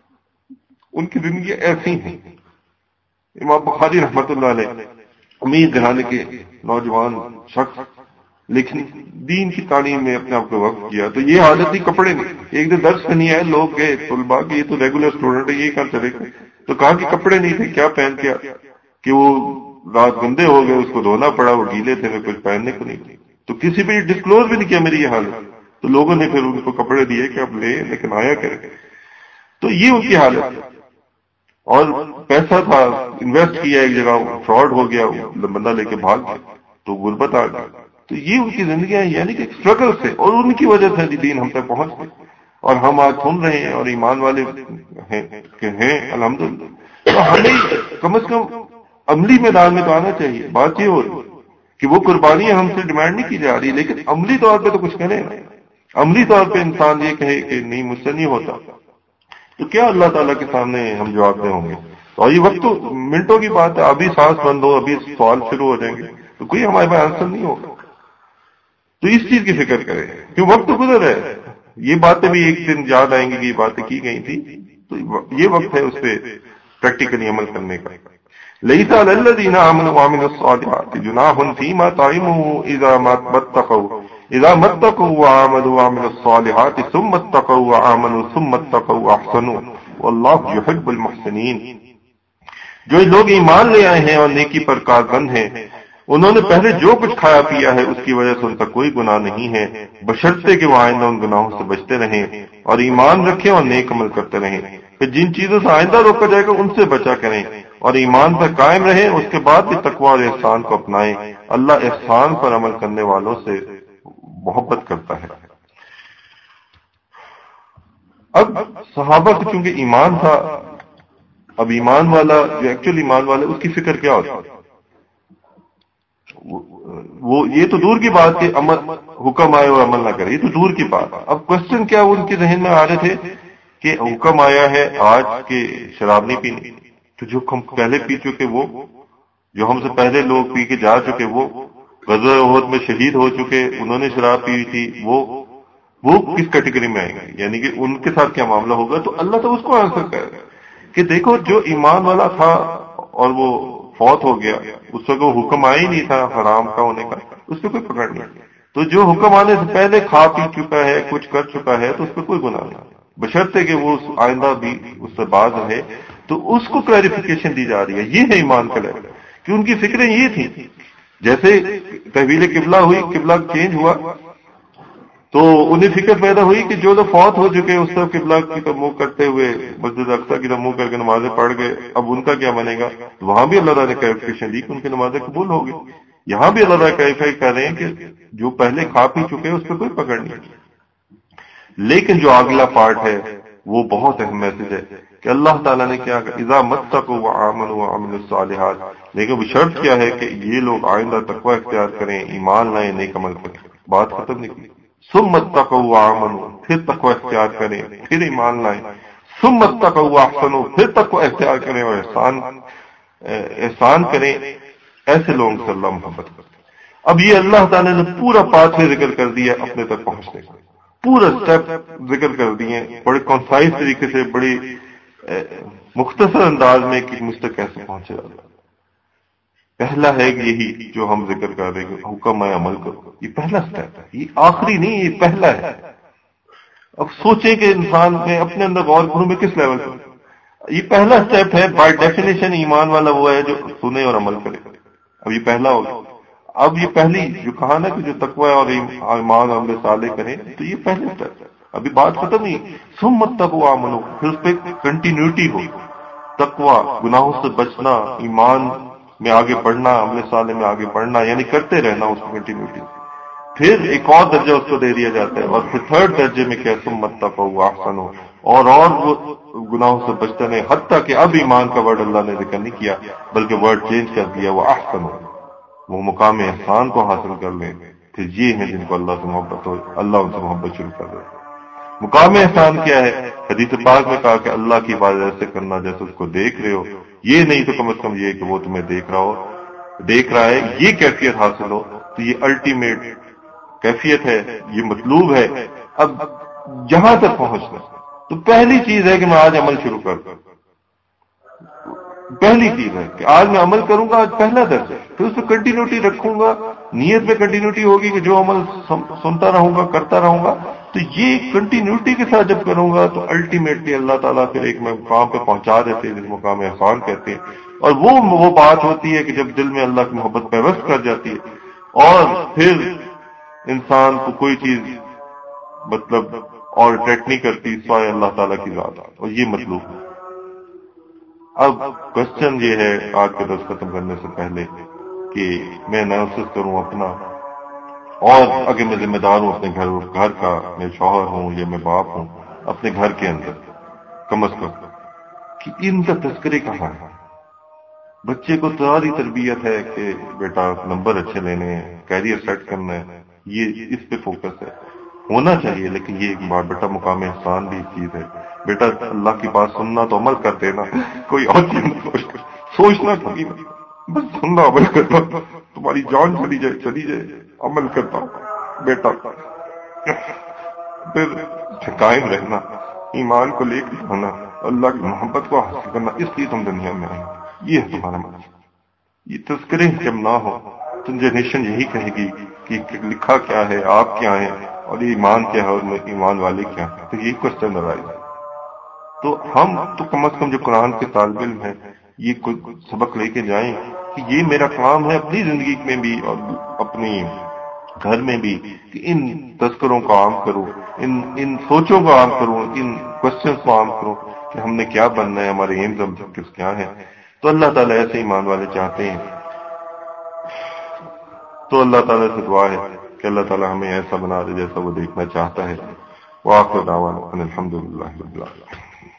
ان کی زندگی ایسی ہیں. امام بخاری رحمۃ اللہ علیہ امیر گھرانے کے نوجوان شخص، لیکن دین کی تعلیم میں اپنے آپ کو وقف کیا. تو یہ حالت ہی کپڑے نہیں. ایک دن درس میں نہیں آئے، لوگ گئے طلباء کہ یہ تو ریگولر اسٹوڈنٹ ہے، یہ کہاں چلے گا. تو کہا کہ کپڑے نہیں تھے. کیا پہن کیا کہ وہ رات گندے ہو گئے، اس کو دھونا پڑا، وہ گیلے تھے، میں کچھ پہننے کو نہیں. تو کسی پہ ڈسکلوز بھی نہیں کیا میری یہ حالت. تو لوگوں نے پھر ان کو کپڑے دیے کہ اب لے، لیکن آیا کرے. تو یہ ان کی حالت. اور پیسہ تھا، انویسٹ کیا ایک جگہ، فراڈ ہو گیا، بندہ لے کے بھاگ گیا تو غربت آ گئی. تو یہ ان کی زندگیاں یعنی کہ اسٹرگل سے، اور ان کی وجہ سے دین ہم تک پہنچ گئے. اور ہم آج سن رہے ہیں اور ایمان والے ہیں کہ ہیں الحمدللہ. تو ہمیں کم از کم عملی میدان میں تو آنا چاہیے. بات یہ ہو رہی کہ وہ قربانیاں ہم سے ڈیمانڈ نہیں کی جا رہی، لیکن عملی طور پہ تو کچھ کریں. عملی طور پہ انسان یہ کہے کہ نہیں مجھ سے نہیں ہوتا، تو کیا اللہ تعالیٰ کے سامنے ہم جواب دیں ہوں گے. اور یہ وقت تو منٹوں کی بات ہے. ابھی سانس بند ہو، ابھی سوال شروع ہو جائیں گے تو کوئی ہمارے پاس آنسر نہیں ہوگا. تو اس چیز کی فکر کریں کہ وقت گزر ہے. یہ باتیں بھی ایک دن یاد آئیں گی کہ یہ باتیں کی گئی تھی. تو یہ وقت ہے اس پہ پریکٹیکلی عمل کرنے کا. ليس على الذين آمنوا وعملوا الصالحات جناح فيما طعموا إذا ما اتقوا إذا ما اتقوا وعملوا وعملوا الصالحات ثم اتقوا وعملوا ثم اتقوا أحسنوا والله يحب المحسنين. جو لوگ ایمان لے آئے ہیں اور نیکی پر کاربند ہیں، انہوں نے پہلے جو کچھ کھایا پیا ہے اس کی وجہ سے ان کا کوئی گناہ نہیں ہے، بشرطے کہ وہ آئندہ ان گناہوں سے بچتے رہیں اور ایمان رکھیں اور نیک عمل کرتے رہیں. پھر جن چیزوں سے آئندہ روکا جائے گا ان سے بچا کریں اور ایمان پر قائم رہیں. اس کے بعد بھی تقویٰ اور احسان کو اپنائیں. اللہ احسان پر عمل کرنے والوں سے محبت کرتا ہے. اب صحابہ کو چونکہ ایمان تھا، اب ایمان والا جو ایکچوئل ایمان والا اس کی فکر کیا ہوتا ہے؟ وہ یہ تو دور کی بات کہ عمل حکم آئے اور عمل نہ کرے، یہ تو دور کی بات. اب کوشچن کیا ان کے ذہن میں آ رہے تھے کہ حکم آیا ہے آج کے شراب نہیں پینی. تو جو ہم پہلے پی چکے، وہ جو ہم سے پہلے لوگ پی کے جا چکے، وہ غزوہ احد میں شہید ہو چکے، انہوں نے شراب پی تھی، وہ وہ کس کیٹیگری میں آئیں گے؟ یعنی کہ ان کے ساتھ کیا معاملہ ہوگا؟ تو اللہ تو اس کو آنسر کرے کہ دیکھو جو ایمان والا تھا اور وہ فوت ہو گیا، اس وقت وہ حکم آیا ہی نہیں تھا حرام کا ہونے کا، اس پہ کوئی پکڑ نہیں. تو جو حکم آنے سے پہلے کھا پی چکا ہے، کچھ کر چکا ہے، تو اس پہ کوئی گناہ نہیں، بشرطے کہ وہ آئندہ بھی اس سے باز رہے. تو اس کو کلیریفیکیشن دی جا رہی ہے. یہ ہے ایمان کا لیول کہ ان کی فکریں یہ تھیں. جیسے تحویل قبلہ ہوئی، قبلہ چینج ہوا تو انہیں فکر پیدا ہوئی کہ جو لوگ فوت ہو چکے اس طرف قبلہ کی طرف منہ کرتے ہوئے مسجد اقصی کی طرف منہ کر کے نمازیں پڑھ گئے، اب ان کا کیا بنے گا؟ وہاں بھی اللہ تعالیٰ نے کلیریفیکیشن دی کہ ان کی نمازیں قبول ہو گئی. یہاں بھی اللہ تعالیٰ کلیریفائی کر رہے ہیں کہ جو پہلے کھا پی چکے اس پہ کوئی پکڑ نہیں. لیکن جو اگلا پارٹ ہے وہ بہت اہم میسج ہے کہ اللہ تعالیٰ نے کیا کہا، اذا متقوا وآمنوا وعملوا الصالحات. لیکن وہ شرط کیا ہے کہ یہ لوگ آئندہ تقوی اختیار کریں، ایمان لائیں، نیک عمل کریں. بات ختم نہیں کی. ثم اتقوا وآمنوا، پھر تقوی اختیار کریں، پھر ایمان لائیں. ثم اتقوا واحسنوا، پھر تقوی اختیار کریں اور احسان احسان کریں. ایسے لوگوں سے اللہ محبت کرتے. اب یہ اللہ تعالیٰ نے پورا پاتھ ذکر کر دیا اپنے تک پہنچنے کا، پورا سٹیپ ذکر کر دیے بڑے کنسائز طریقے سے، بڑے مختصر انداز میں کہ مجھ تک کیسے پہنچے گا. پہلا ہے یہی جو ہم ذکر کر رہے ہیں، حکم ہے عمل کرو. یہ پہلا سٹیپ ہے، یہ آخری نہیں، یہ پہلا ہے. اب سوچیں کہ انسان میں اپنے اندر غور کروں میں کس لیول پر. یہ پہلا سٹیپ ہے. بائی ڈیفینیشن ایمان والا وہ ہے جو سنے اور عمل کرے. اب یہ پہلا ہوگا. اب یہ پہلی جو کہا نا کہ جو تقوی اور ایمان اور عمل صالح کریں تو یہ پہلے سٹیپ ہے. ابھی بات ختم نہیں. ثم اتقوا وآمنوا، پھر اس پہ کنٹینیوٹی ہو. تقوی گناہوں سے بچنا، ایمان میں آگے بڑھنا، عمل صالح میں آگے بڑھنا، یعنی کرتے رہنا اس کو کنٹینیوٹی. پھر ایک اور درجہ اس کو دے دیا جاتا ہے، اور پھر تھرڈ درجے میں کیا ثم اتقوا واحسنوا، اور اور وہ گناہوں سے بچتے رہے، حتیٰ کہ اب ایمان کا ورڈ اللہ نے ذکر نہیں کیا بلکہ ورڈ چینج کر دیا، وہ احسنوا، وہ مقام احسان کو حاصل کر لیں. پھر یہ ہیں جن کو اللہ سے محبت ہو، اللہ ان سے محبت شروع کر دے. مقام احسان کیا ہے؟ حدیث پاک میں کہا کہ اللہ کی عبادت ایسے کرنا جیسے اس کو دیکھ رہے ہو. یہ نہیں تو کم از کم یہ کہ وہ تمہیں دیکھ رہا ہو، دیکھ رہا ہے، یہ کیفیت حاصل ہو تو یہ الٹیمیٹ کیفیت ہے، یہ مطلوب ہے. اب جہاں تک پہنچنا تو پہلی چیز ہے کہ میں آج عمل شروع کر دوں. پہلی چیز ہے کہ آج میں عمل کروں گا، آج پہلا درس ہے. پھر اس میں کنٹینیوٹی رکھوں گا، نیت میں کنٹینیوٹی ہوگی کہ جو عمل سنتا رہوں گا، کرتا رہوں گا. تو یہ کنٹینیوٹی کے ساتھ جب کروں گا تو الٹیمیٹلی اللہ تعالیٰ پھر ایک مقام پہ پہنچا دیتے ہیں جس مقام احسان کہتے ہیں. اور وہ وہ بات ہوتی ہے کہ جب دل میں اللہ کی محبت پیوست کر جاتی ہے اور پھر انسان کو کوئی چیز مطلب اور اٹریکٹ نہیں کرتی سوائے اللہ تعالیٰ کی ذات، اور یہ مطلوب ہے. اب کوشچن یہ ہے آج کے درس ختم کرنے سے پہلے کہ میں انالیسس کروں اپنا، اور اگر میں ذمہ دار ہوں اپنے گھر گھر کا، میں شوہر ہوں یا میں باپ ہوں، اپنے گھر کے اندر کم از کم کہ ان کا تذکرے کہاں ہے. بچے کو ساری تربیت ہے کہ بیٹا نمبر اچھے لینے ہیں، کیریئر سیٹ کرنا ہے، یہ اس پہ فوکس ہے، ہونا چاہیے. لیکن یہ ایک بات بیٹا مقام احسان بھی ایک چیز ہے. بیٹا اللہ کی بات سننا تو عمل کر دینا، کوئی اور چیز سوچ سوچنا کبھی نہ، بس سننا عمل کرنا. تمہاری جان چلی جائے چلی جائے، عمل کرتا بیٹا. پھر قائم رہنا، ایمان کو لے کے ہونا، اللہ کی محبت کو حاصل کرنا. اس لیے تم دنیا میں آئے، یہ ہے تمہارا مقصد. یہ تذکرے جب نہ ہو تو جنریشن یہی کہے گی کہ لکھا کیا ہے، آپ کیا ہیں، اور یہ ایمان کیا ہے، اور ایمان والے کیا ہیں. تو یہی کوشچن رائز ہے. تو ہم تو کم از کم جو قرآن کے طالب علم ہیں یہ کوئی سبق لے کے جائیں کہ یہ میرا کام ہے اپنی زندگی میں بھی اور اپنی گھر میں بھی کہ ان تذکروں کو عام کروں، ان ان سوچوں کو عام کروں، ان کوشچنس کو عام کروں کہ ہم نے کیا بننا ہے، ہمارے ایمز آبجیکٹیوز کیا ہیں. تو اللہ تعالیٰ ایسے ایمان والے چاہتے ہیں. تو اللہ تعالیٰ سے دعا ہے کہ اللہ تعالیٰ ہمیں ایسا بنا دے جیسا وہ دیکھنا چاہتا ہے. وآخر دعوانا ان الحمد للہ رب العالمین.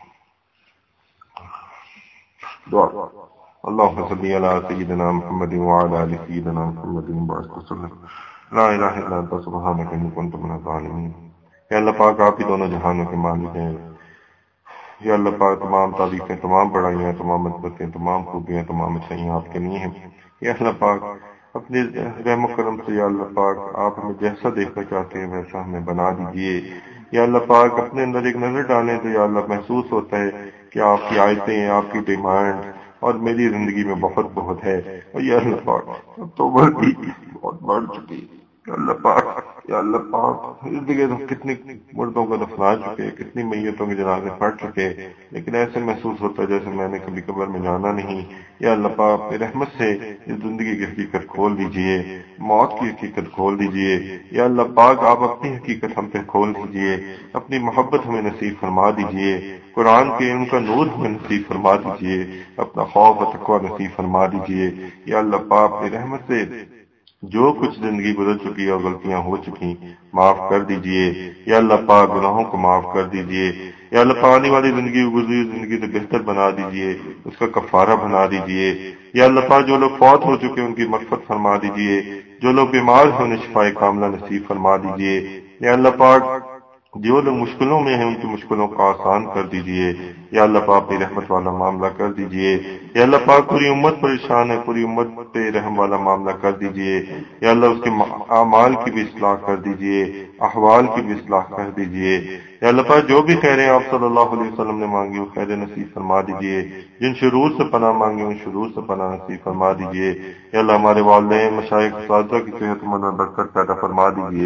دعا. اللهم صل على سيدنا محمد وعلى آل سيدنا محمد وبارك وسلم. لا الہ الا انت سبحانك انی كنت من الظالمین. یا اللہ پاک آپ ہی دونوں جہانوں کے مالک ہیں. یا اللہ پاک تمام تعریفیں، تمام بڑائیاں، تمام منتیں، تمام خوبیاں، تمام اچھائیاں آپ کے لیے ہیں. یا اللہ پاک اپنے رحم و کرم سے یا اللہ پاک آپ ہمیں جیسا دیکھنا چاہتے ہیں ویسا ہمیں بنا دیجئے. یا اللہ پاک اپنے اندر ایک نظر ڈالیں تو یا اللہ محسوس ہوتا ہے کہ آپ کی آیتیں، آپ کی ڈیمانڈ اور میری زندگی میں بہت بہت ہے. اور یا اللہ پاک اب تو بڑھتی بہت بڑھ چکی. یا اللہ پاک یا اللہ پاک اس جگہ تو کتنی مردوں کو دفنا چکے، کتنی میتوں کے جنازے پڑ چکے، لیکن ایسے محسوس ہوتا ہے جیسے میں نے کبھی قبر میں جانا نہیں. یا اللہ پاک اپنی رحمت سے اس زندگی کی حقیقت کھول دیجئے، موت کی حقیقت کھول دیجئے. یا اللہ پاک آپ اپنی حقیقت ہم پہ کھول دیجئے، اپنی محبت ہمیں نصیب فرما دیجئے، قرآن کے علم کا نور ہمیں نصیب فرما دیجئے، اپنا خوف و تقوی نصیب فرما دیجئے. یا اللہ پاک اپنی رحمت سے جو کچھ زندگی گزر چکی اور غلطیاں ہو چکی معاف کر دیجئے. یا اللہ پاک گناہوں کو معاف کر دیجئے. یا اللہ پاک آنے والی زندگی گزری زندگی سے بہتر بنا دیجئے، اس کا کفارہ بنا دیجئے. یا اللہ پاک جو لوگ فوت ہو چکے ان کی مغفرت فرما دیجئے، جو لوگ بیمار ہیں انہیں شفائے کاملہ نصیب فرما دیجئے. یا اللہ پاک جو لوگ مشکلوں میں ہیں ان کی مشکلوں کو آسان کر دیجئے. یا اللہ پاک اپنی رحمت والا معاملہ کر دیجئے. یا اللہ پاک پوری امت پریشان ہے، پوری امت پہ رحم والا معاملہ کر دیجئے. یا اللہ اس کے اعمال کی بھی اصلاح کر دیجئے، احوال کی بھی اصلاح کر دیجئے. یا اللہ پاک جو بھی خیریں آپ صلی اللہ علیہ وسلم نے مانگی وہ خیر نصیب فرما دیجئے، جن شرور سے پناہ مانگی ان شرور سے پناہ نصیب فرما دیجئے. یا اللہ ہمارے والدین، مشائخ، اساتذہ کی صحت و برکت پیدا فرما دیجئے.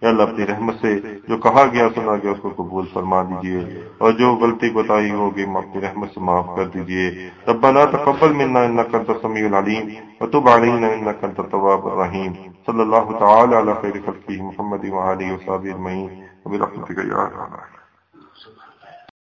یا اللہ اپنی رحمت سے جو کہا گیا سنا گیا اس کو قبول فرما دیجیے، اور جو غلطی بتائی ہوگی اپنی رحمت سے معاف کر دیجیے۔ ربنا تقبل منا انك انت السميع العليم وتب علينا انك انت التواب الرحيم۔ صلی اللہ تعالی علی خیر خلقہ محمد وآلہ وصحبہ اجمعین، وبرحمتک یا ارحم الراحمین۔